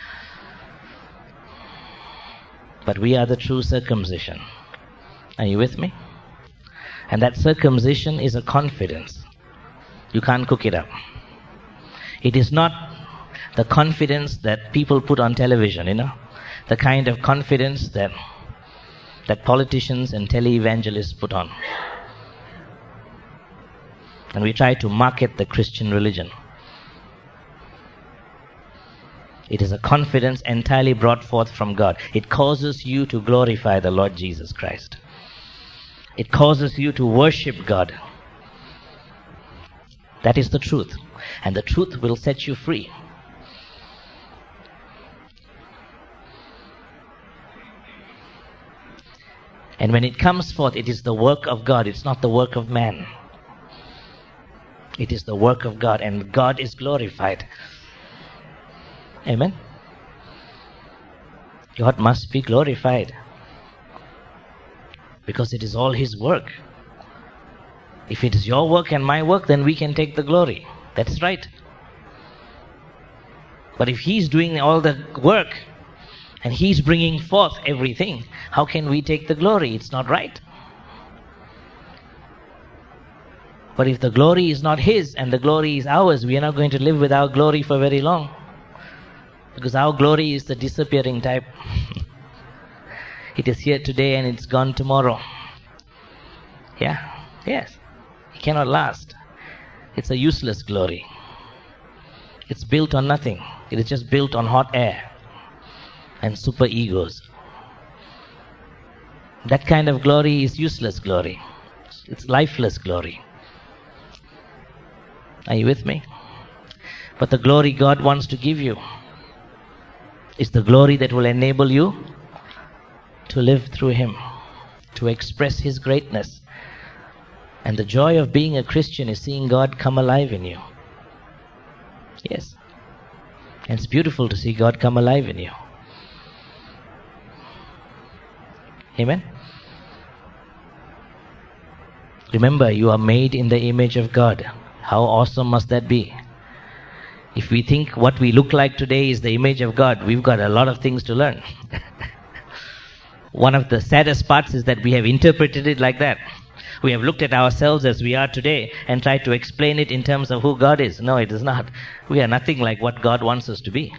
But we are the true circumcision. Are you with me? And that circumcision is a confidence. You can't cook it up. It is not the confidence that people put on television, you know. The kind of confidence that that politicians and televangelists put on. And we try to market the Christian religion. It is a confidence entirely brought forth from God. It causes you to glorify the Lord Jesus Christ. It causes you to worship God. That is the truth. And the truth will set you free. And when it comes forth, it is the work of God. It's not the work of man. It is the work of God, and God is glorified. Amen? God must be glorified. because it is all His work. If it is your work and my work, then we can take the glory. That's right. But if He's doing all the work and He's bringing forth everything, how can we take the glory? It's not right. But if the glory is not His and the glory is ours, we are not going to live with our glory for very long. Because our glory is the disappearing type. It is here today and it's gone tomorrow. Yeah, yes. It cannot last. It's a useless glory. It's built on nothing. It is just built on hot air and super egos. That kind of glory is useless glory. It's lifeless glory. Are you with me? But the glory God wants to give you is the glory that will enable you to live through Him, to express His greatness. And the joy of being a Christian is seeing God come alive in you. Yes. And it's beautiful to see God come alive in you. Amen? Remember, you are made in the image of God. How awesome must that be? If we think what we look like today is the image of God, we've got a lot of things to learn. One of the saddest parts is that we have interpreted it like that. We have looked at ourselves as we are today and tried to explain it in terms of who God is. No, it is not. We are nothing like what God wants us to be.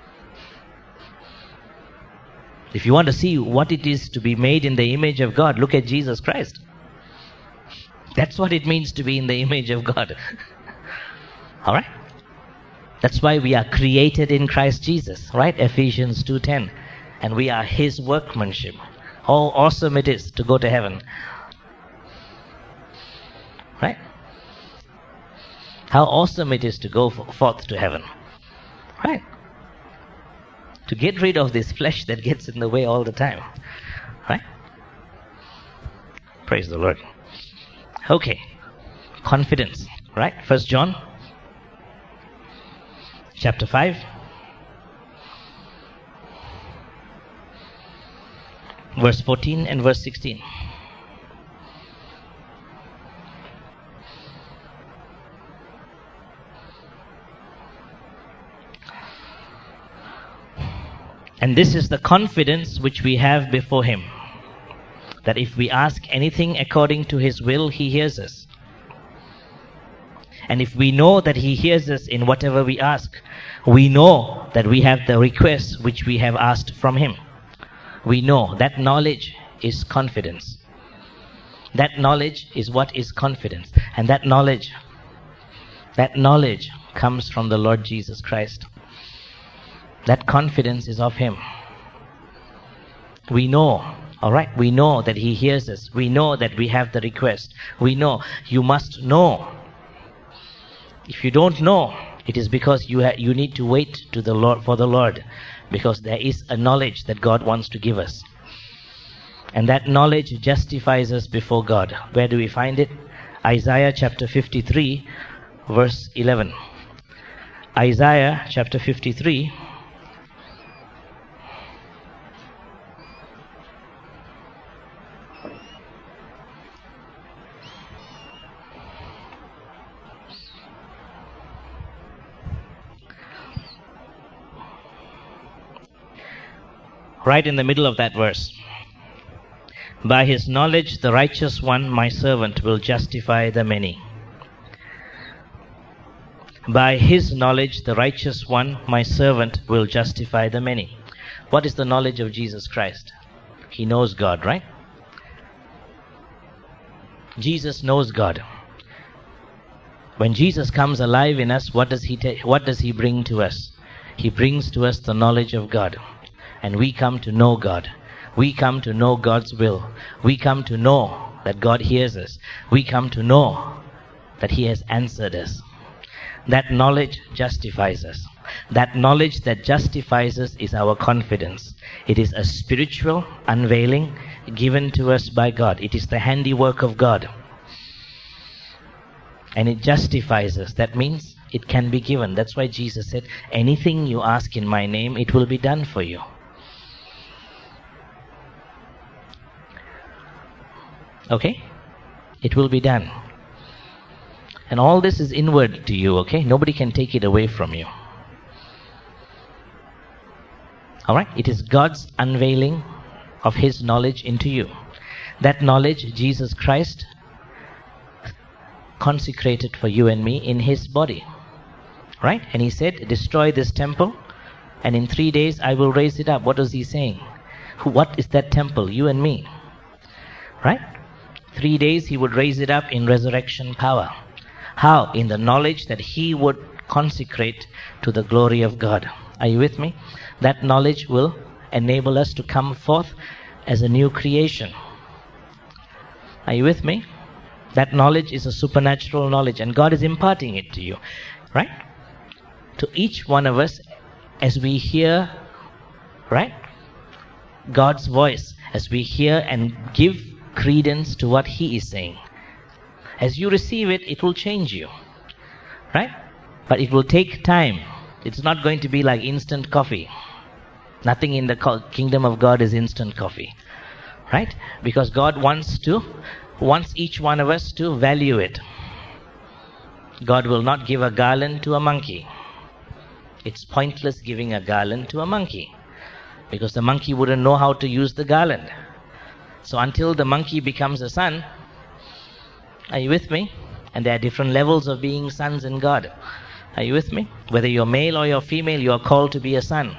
If you want to see what it is to be made in the image of God, look at Jesus Christ. That's what it means to be in the image of God. All right? That's why we are created in Christ Jesus, right? Ephesians two ten. And we are His workmanship. How awesome it is to go to heaven. Right? How awesome it is to go forth to heaven. Right? To get rid of this flesh that gets in the way all the time. Right? Praise the Lord. Okay. Confidence. Right? First John chapter five. Verse fourteen and verse sixteen. And this is the confidence which we have before Him, that if we ask anything according to His will, He hears us. And if we know that He hears us in whatever we ask, we know that we have the request which we have asked from Him. We know that knowledge is confidence. That knowledge is what is confidence. And that knowledge, that knowledge comes from the Lord Jesus Christ. That confidence is of Him. We know, all right, we know that He hears us. We know that we have the request. We know. You must know. If you don't know, it is because you ha- you need to wait to the Lord for the Lord, because there is a knowledge that God wants to give us. And that knowledge justifies us before God. Where do we find it? Isaiah chapter fifty-three, verse eleven. Isaiah chapter fifty-three. Right in the middle of that verse. By His knowledge, the righteous one, my servant, will justify the many. By His knowledge, the righteous one, my servant, will justify the many. What is the knowledge of Jesus Christ? He knows God, right? Jesus knows God. When Jesus comes alive in us, what does He ta- what does He bring to us? He brings to us the knowledge of God. And we come to know God. We come to know God's will. We come to know that God hears us. We come to know that He has answered us. That knowledge justifies us. That knowledge that justifies us is our confidence. It is a spiritual unveiling given to us by God. It is the handiwork of God. And it justifies us. That means it can be given. That's why Jesus said, anything you ask in my name, it will be done for you. Okay? It will be done. And all this is inward to you, okay? Nobody can take it away from you. Alright? It is God's unveiling of His knowledge into you. That knowledge, Jesus Christ consecrated for you and me in His body. Right? And He said, destroy this temple, and in three days I will raise it up. What is He saying? Who, what is that temple? You and me. Right? Three days He would raise it up in resurrection power. How? In the knowledge that He would consecrate to the glory of God. Are you with me? That knowledge will enable us to come forth as a new creation. Are you with me? That knowledge is a supernatural knowledge, and God is imparting it to you. Right? To each one of us, as we hear, right, God's voice, as we hear and give credence to what He is saying. As you receive it, it will change you. Right? But it will take time. It's not going to be like instant coffee. Nothing in the kingdom of God is instant coffee. Right? Because God wants to, wants each one of us to value it. God will not give a garland to a monkey. It's pointless giving a garland to a monkey, because the monkey wouldn't know how to use the garland. So until the monkey becomes a son, are you with me? And there are different levels of being sons in God. Are you with me? Whether you're male or you're female, you are called to be a son.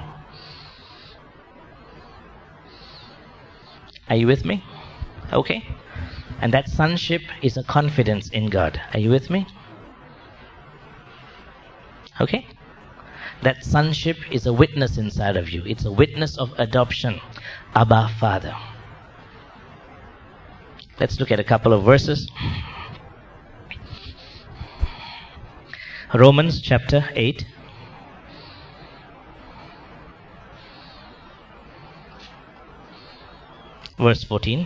Are you with me? Okay. And that sonship is a confidence in God. Are you with me? Okay. That sonship is a witness inside of you. It's a witness of adoption. Abba, Father. Let's look at a couple of verses. Romans chapter eight. Verse fourteen.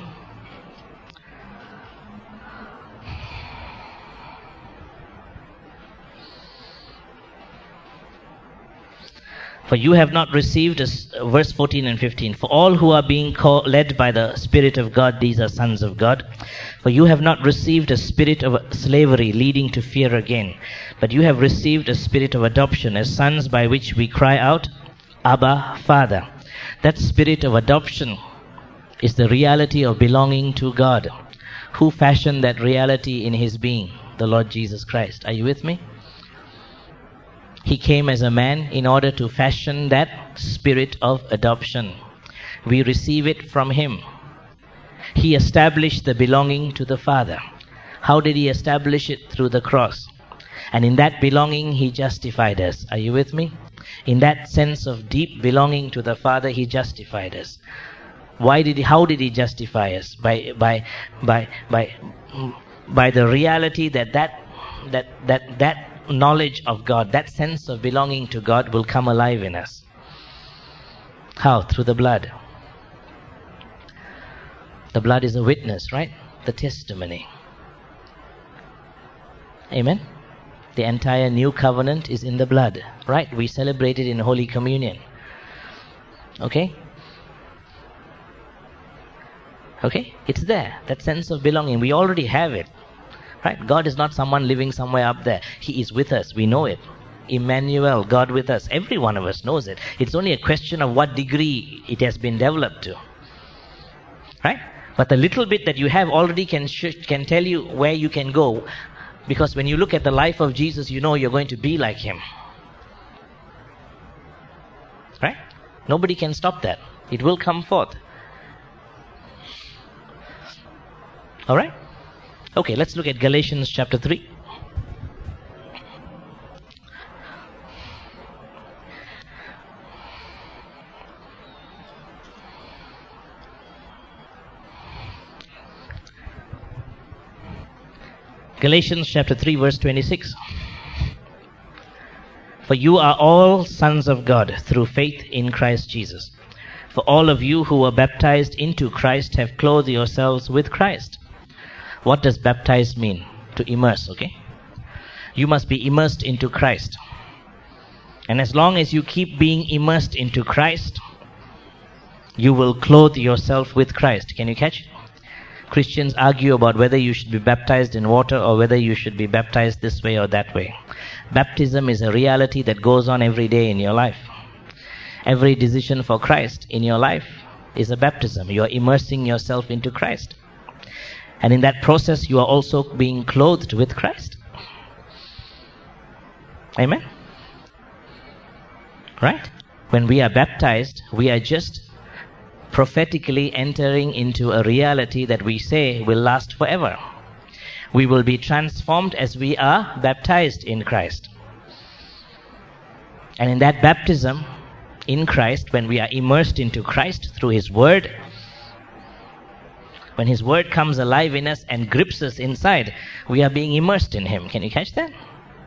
For you have not received, a, verse fourteen and fifteen, for all who are being called, led by the Spirit of God, these are sons of God. For you have not received a spirit of slavery leading to fear again, but you have received a spirit of adoption as sons, by which we cry out, Abba, Father. That spirit of adoption is the reality of belonging to God. Who fashioned that reality in His being? The Lord Jesus Christ. Are you with me? He came as a man in order to fashion that spirit of adoption. We receive it from Him. He established the belonging to the Father. How did He establish it? Through the cross. And in that belonging, He justified us. Are you with me? In that sense of deep belonging to the Father, He justified us. Why did he, how did He justify us? By, by, by, by, by the reality that that, that, that, that knowledge of God, that sense of belonging to God will come alive in us. How? Through the blood. The blood is a witness, right? The testimony. Amen? The entire new covenant is in the blood, right? We celebrate it in Holy Communion. Okay? Okay? It's there. That sense of belonging. We already have it. Right? God is not someone living somewhere up there. He is with us. We know it. Emmanuel, God with us. Every one of us knows it. It's only a question of what degree it has been developed to. Right? But the little bit that you have already can sh- can tell you where you can go. Because when you look at the life of Jesus, you know you're going to be like Him. Right? Nobody can stop that. It will come forth. Alright? Okay, let's look at Galatians chapter three. Galatians chapter three, verse twenty-six. For you are all sons of God through faith in Christ Jesus. For all of you who were baptized into Christ have clothed yourselves with Christ. What does baptize mean? To immerse, okay? You must be immersed into Christ. And as long as you keep being immersed into Christ, you will clothe yourself with Christ. Can you catch it? Christians argue about whether you should be baptized in water or whether you should be baptized this way or that way. Baptism is a reality that goes on every day in your life. Every decision for Christ in your life is a baptism. You are immersing yourself into Christ. And in that process, you are also being clothed with Christ. Amen? Right? When we are baptized, we are just prophetically entering into a reality that we say will last forever. We will be transformed as we are baptized in Christ. And in that baptism in Christ, when we are immersed into Christ through His Word, when His Word comes alive in us and grips us inside, we are being immersed in Him. Can you catch that?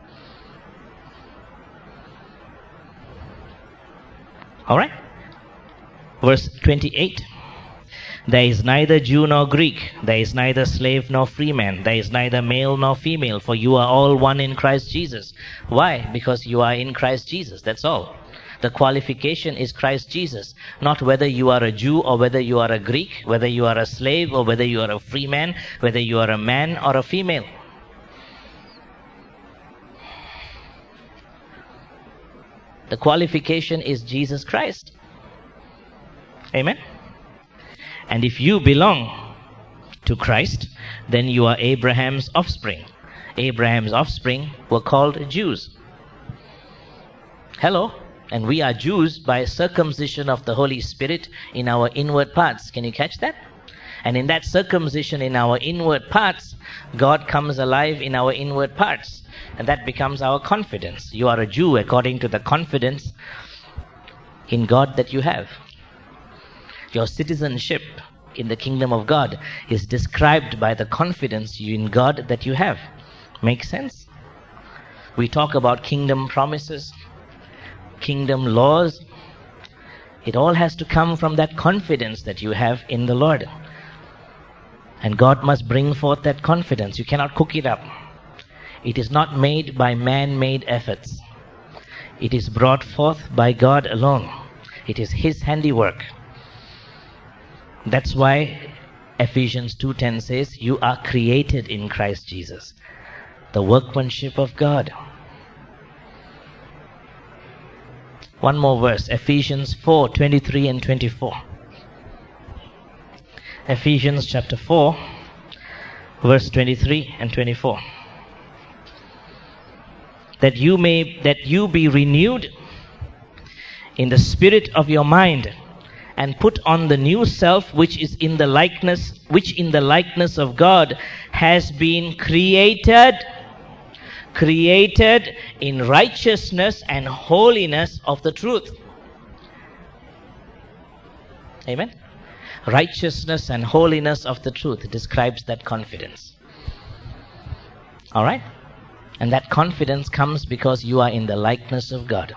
Alright? Verse twenty-eight. There is neither Jew nor Greek. There is neither slave nor free man. There is neither male nor female. For you are all one in Christ Jesus. Why? Because you are in Christ Jesus. That's all. The qualification is Christ Jesus. Not whether you are a Jew or whether you are a Greek, whether you are a slave or whether you are a free man, whether you are a man or a female. The qualification is Jesus Christ. Amen? And if you belong to Christ, then you are Abraham's offspring. Abraham's offspring were called Jews. Hello? And we are Jews by circumcision of the Holy Spirit in our inward parts. Can you catch that? And in that circumcision in our inward parts, God comes alive in our inward parts. And that becomes our confidence. You are a Jew according to the confidence in God that you have. Your citizenship in the kingdom of God is described by the confidence in God that you have. Make sense? We talk about kingdom promises, kingdom laws. It all has to come from that confidence that you have in the Lord. And God must bring forth that confidence. You cannot cook it up. It is not made by man-made efforts. It is brought forth by God alone. It is His handiwork. That's why Ephesians two ten says, you are created in Christ Jesus, the workmanship of God. One more verse, Ephesians four twenty-three and twenty-four. Ephesians chapter four, verse twenty-three and twenty-four. That you may, that you be renewed in the spirit of your mind, and put on the new self, which is in the likeness, which in the likeness of God has been created, created in righteousness and holiness of the truth. Amen? Righteousness and holiness of the truth describes that confidence. Alright? And that confidence comes because you are in the likeness of God.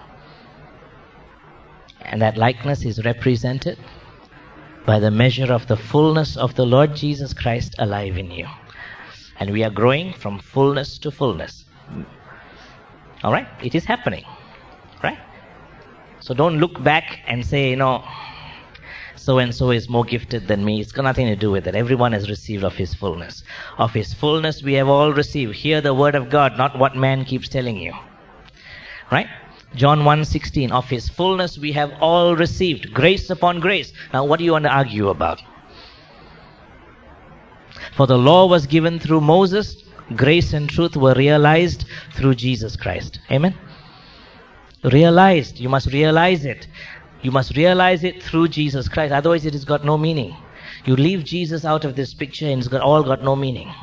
And that likeness is represented by the measure of the fullness of the Lord Jesus Christ alive in you. And we are growing from fullness to fullness. Alright? It is happening. Right? So don't look back and say, you know, so-and-so is more gifted than me. It's got nothing to do with it. Everyone has received of His fullness. Of His fullness we have all received. Hear the word of God, not what man keeps telling you. Right? John one sixteen, of His fullness we have all received, grace upon grace. Now what do you want to argue about? For the law was given through Moses, grace and truth were realized through Jesus Christ. Amen? Realized. You must realize it. You must realize it through Jesus Christ. Otherwise it has got no meaning. You leave Jesus out of this picture and it's got all got no meaning.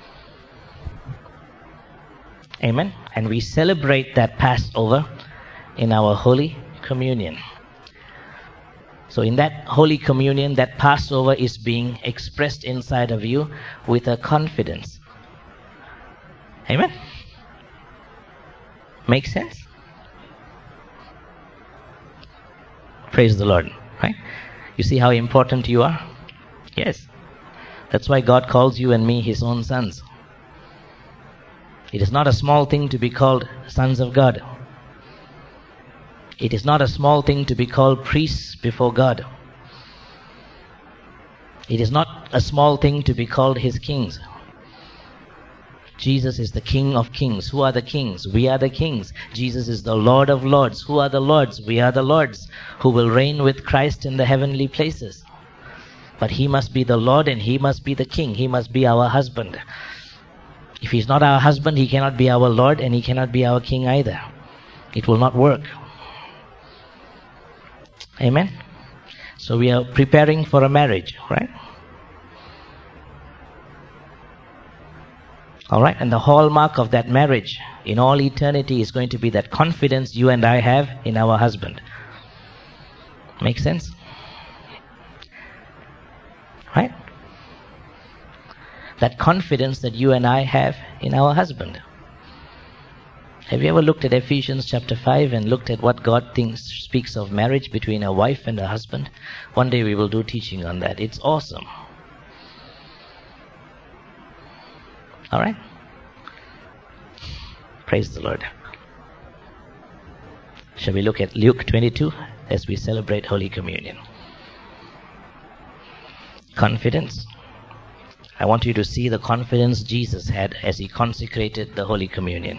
Amen? And we celebrate that Passover in our Holy Communion. So in that Holy Communion, that Passover is being expressed inside of you with a confidence. Amen? Make sense? Praise the Lord. Right? You see how important you are? Yes. That's why God calls you and me His own sons. It is not a small thing to be called sons of God. It is not a small thing to be called priests before God. It is not a small thing to be called his kings. Jesus is the King of kings. Who are the kings? We are the kings. Jesus is the Lord of lords. Who are the lords? We are the lords who will reign with Christ in the heavenly places. But he must be the Lord and he must be the King. He must be our husband. If he's not our husband, he cannot be our Lord and he cannot be our King either. It will not work. Amen? So we are preparing for a marriage, right? Alright, and the hallmark of that marriage in all eternity is going to be that confidence you and I have in our husband. Make sense? Right? That confidence that you and I have in our husband. Have you ever looked at Ephesians chapter five and looked at what God thinks, speaks of marriage between a wife and a husband? One day we will do teaching on that. It's awesome. Alright? Praise the Lord. Shall we look at Luke twenty-two as we celebrate Holy Communion? Confidence. I want you to see the confidence Jesus had as he consecrated the Holy Communion.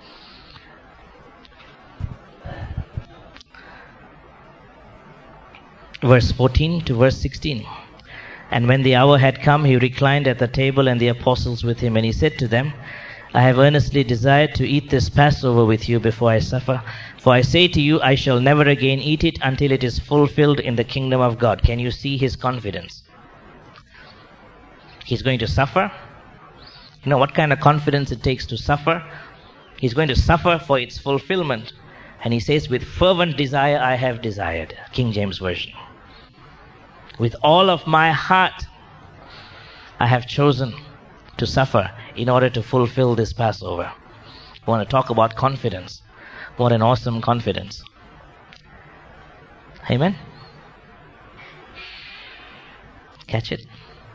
Verse fourteen to verse sixteen. And when the hour had come, he reclined at the table and the apostles with him, and he said to them, I have earnestly desired to eat this Passover with you before I suffer. For I say to you, I shall never again eat it until it is fulfilled in the kingdom of God. Can you see his confidence? He's going to suffer. You know what kind of confidence it takes to suffer? He's going to suffer for its fulfillment. And he says, with fervent desire I have desired. King James Version. With all of my heart I have chosen to suffer in order to fulfill this Passover. I want to talk about confidence. What an awesome confidence. Amen? Catch it?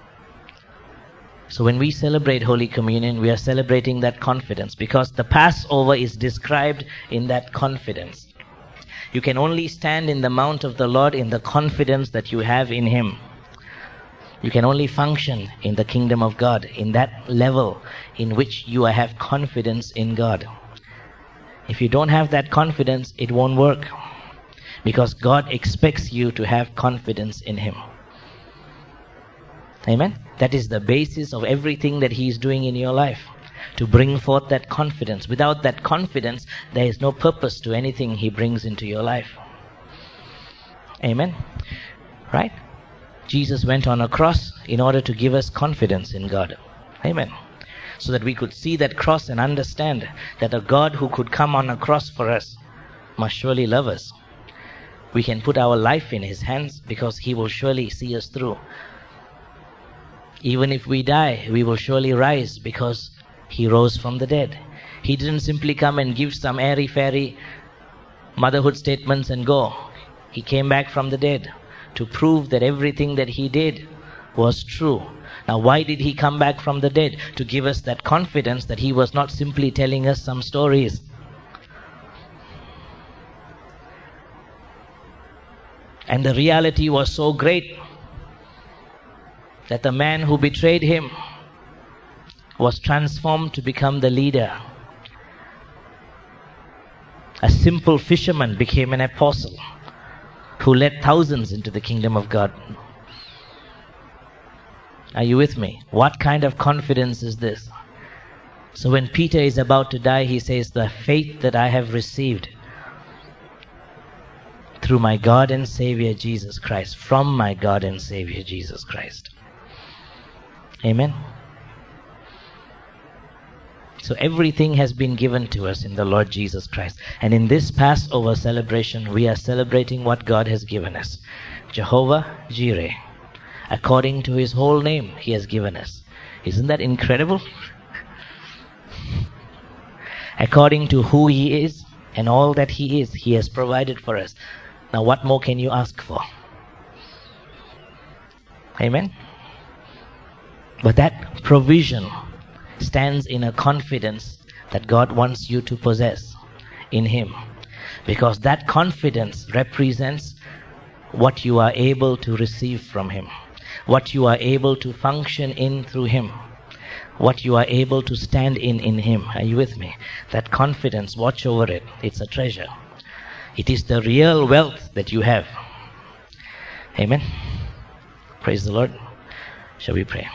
So when we celebrate Holy Communion, we are celebrating that confidence because the Passover is described in that confidence. You can only stand in the mount of the Lord in the confidence that you have in him. You can only function in the kingdom of God in that level in which you have confidence in God. If you don't have that confidence, it won't work because God expects you to have confidence in him. Amen? That is the basis of everything that he is doing in your life, to bring forth that confidence. Without that confidence, there is no purpose to anything he brings into your life. Amen? Right? Jesus went on a cross in order to give us confidence in God. Amen. So that we could see that cross and understand that a God who could come on a cross for us must surely love us. We can put our life in his hands because he will surely see us through. Even if we die, we will surely rise because he rose from the dead. He didn't simply come and give some airy-fairy motherhood statements and go. He came back from the dead to prove that everything that he did was true. Now, why did he come back from the dead? To give us that confidence that he was not simply telling us some stories. And the reality was so great that the man who betrayed him was transformed to become the leader. A simple fisherman became an apostle who led thousands into the kingdom of God. Are you with me? What kind of confidence is this? So when Peter is about to die, he says, the faith that I have received through my God and Savior Jesus Christ, from my God and Savior Jesus Christ. Amen. So everything has been given to us in the Lord Jesus Christ. And in this Passover celebration, we are celebrating what God has given us. Jehovah Jireh. According to his whole name, he has given us. Isn't that incredible? According to who he is and all that he is, he has provided for us. Now what more can you ask for? Amen? But that provision stands in a confidence that God wants you to possess in him. Because that confidence represents what you are able to receive from him. what you are able to function in through Him, what you are able to stand in in Him. Are you with me? That confidence, watch over it. It's a treasure. It is the real wealth that you have. Amen. Praise the Lord. Shall we pray?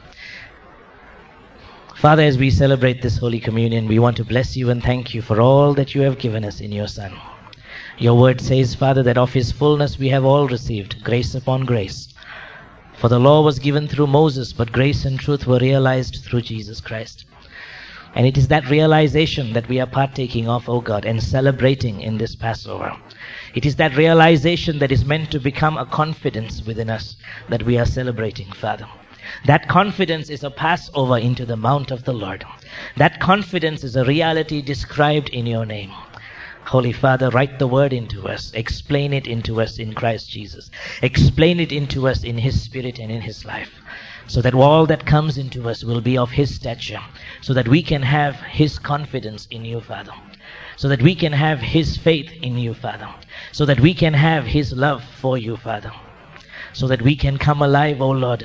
Father, as we celebrate this Holy Communion, we want to bless you and thank you for all that you have given us in your Son. Your word says, Father, that of his fullness we have all received grace upon grace. For the law was given through Moses, but grace and truth were realized through Jesus Christ. And it is that realization that we are partaking of, O God, and celebrating in this Passover. It is that realization that is meant to become a confidence within us that we are celebrating, Father. That confidence is a Passover into the mount of the Lord. That confidence is a reality described in your name. Holy Father, write the word into us. Explain it into us in Christ Jesus. Explain it into us in his spirit and in his life. So that all that comes into us will be of his stature. So that we can have his confidence in you, Father. So that we can have his faith in you, Father. So that we can have his love for you, Father. So that we can come alive, O Lord,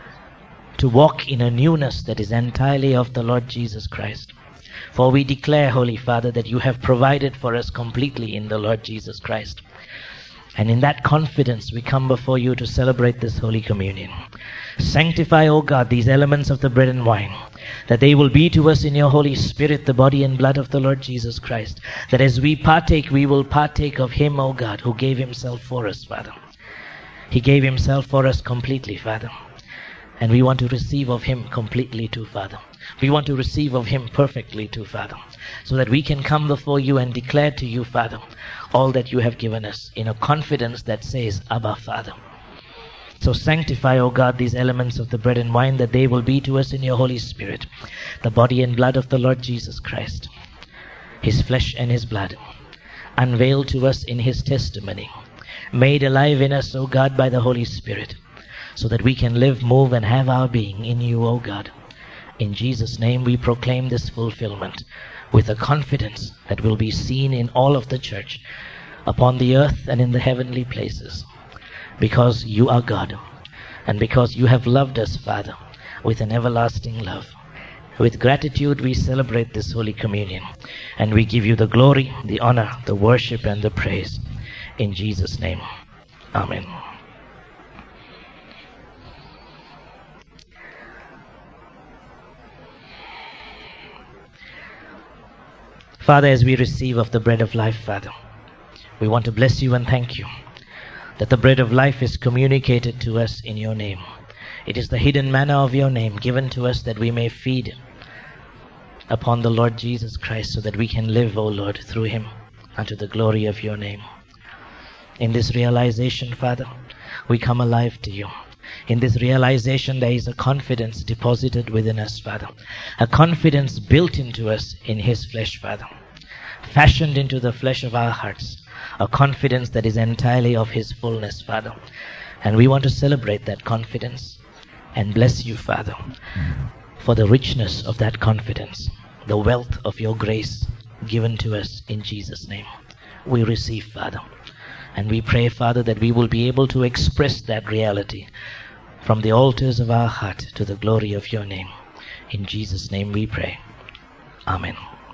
to walk in a newness that is entirely of the Lord Jesus Christ. For we declare, Holy Father, that you have provided for us completely in the Lord Jesus Christ. And in that confidence we come before you to celebrate this Holy Communion. Sanctify, O God, these elements of the bread and wine, that they will be to us in your Holy Spirit the body and blood of the Lord Jesus Christ. That as we partake, we will partake of him, O God, who gave himself for us, Father. He gave himself for us completely, Father. And we want to receive of him completely too, Father. We want to receive of him perfectly too, Father. So that we can come before you and declare to you, Father, all that you have given us in a confidence that says, Abba, Father. So sanctify, O God, these elements of the bread and wine, that they will be to us in your Holy Spirit, the body and blood of the Lord Jesus Christ, his flesh and his blood, unveiled to us in his testimony, made alive in us, O God, by the Holy Spirit, so that we can live, move, and have our being in you, O God. In Jesus' name we proclaim this fulfillment with a confidence that will be seen in all of the church, upon the earth and in the heavenly places. Because you are God, and because you have loved us, Father, with an everlasting love. With gratitude we celebrate this Holy Communion, and we give you the glory, the honor, the worship, and the praise. In Jesus' name, Amen. Father, as we receive of the bread of life, Father, we want to bless you and thank you that the bread of life is communicated to us in your name. It is the hidden manna of your name given to us that we may feed upon the Lord Jesus Christ, so that we can live, O Lord, through him unto the glory of your name. In this realization, Father, we come alive to you. In this realization, there is a confidence deposited within us, Father. A confidence built into us in his flesh, Father. Fashioned into the flesh of our hearts. A confidence that is entirely of his fullness, Father. And we want to celebrate that confidence and bless you, Father, for the richness of that confidence, the wealth of your grace given to us in Jesus' name. We receive, Father. And we pray, Father, that we will be able to express that reality from the altars of our heart to the glory of your name. In Jesus' name we pray. Amen.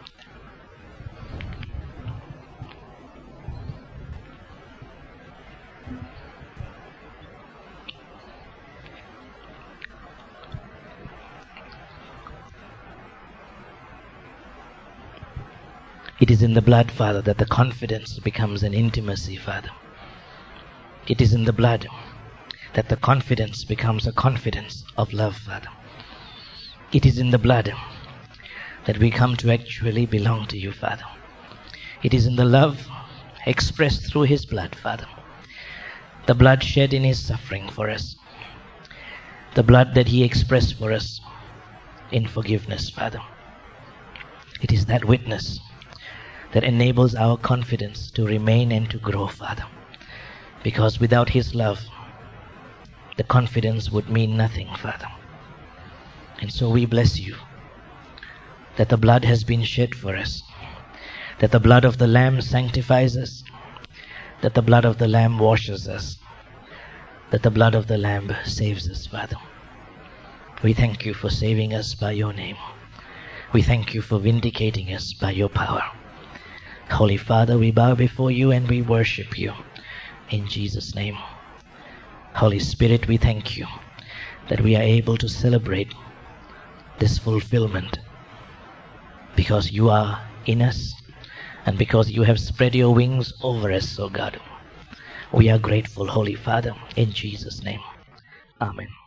It is in the blood, Father, that the confidence becomes an intimacy, Father. It is in the blood that the confidence becomes a confidence of love, Father. It is in the blood that we come to actually belong to you, Father. It is in the love expressed through his blood, Father. The blood shed in his suffering for us. The blood that he expressed for us in forgiveness, Father. It is that witness that enables our confidence to remain and to grow, Father. Because without his love, the confidence would mean nothing, Father. And so we bless you that the blood has been shed for us, that the blood of the Lamb sanctifies us, that the blood of the Lamb washes us, that the blood of the Lamb saves us, Father. We thank you for saving us by your name. We thank you for vindicating us by your power. Holy Father, we bow before you and we worship you in Jesus' name. Holy Spirit, we thank you that we are able to celebrate this fulfillment because you are in us and because you have spread your wings over us, O God. We are grateful, Holy Father, in Jesus' name. Amen.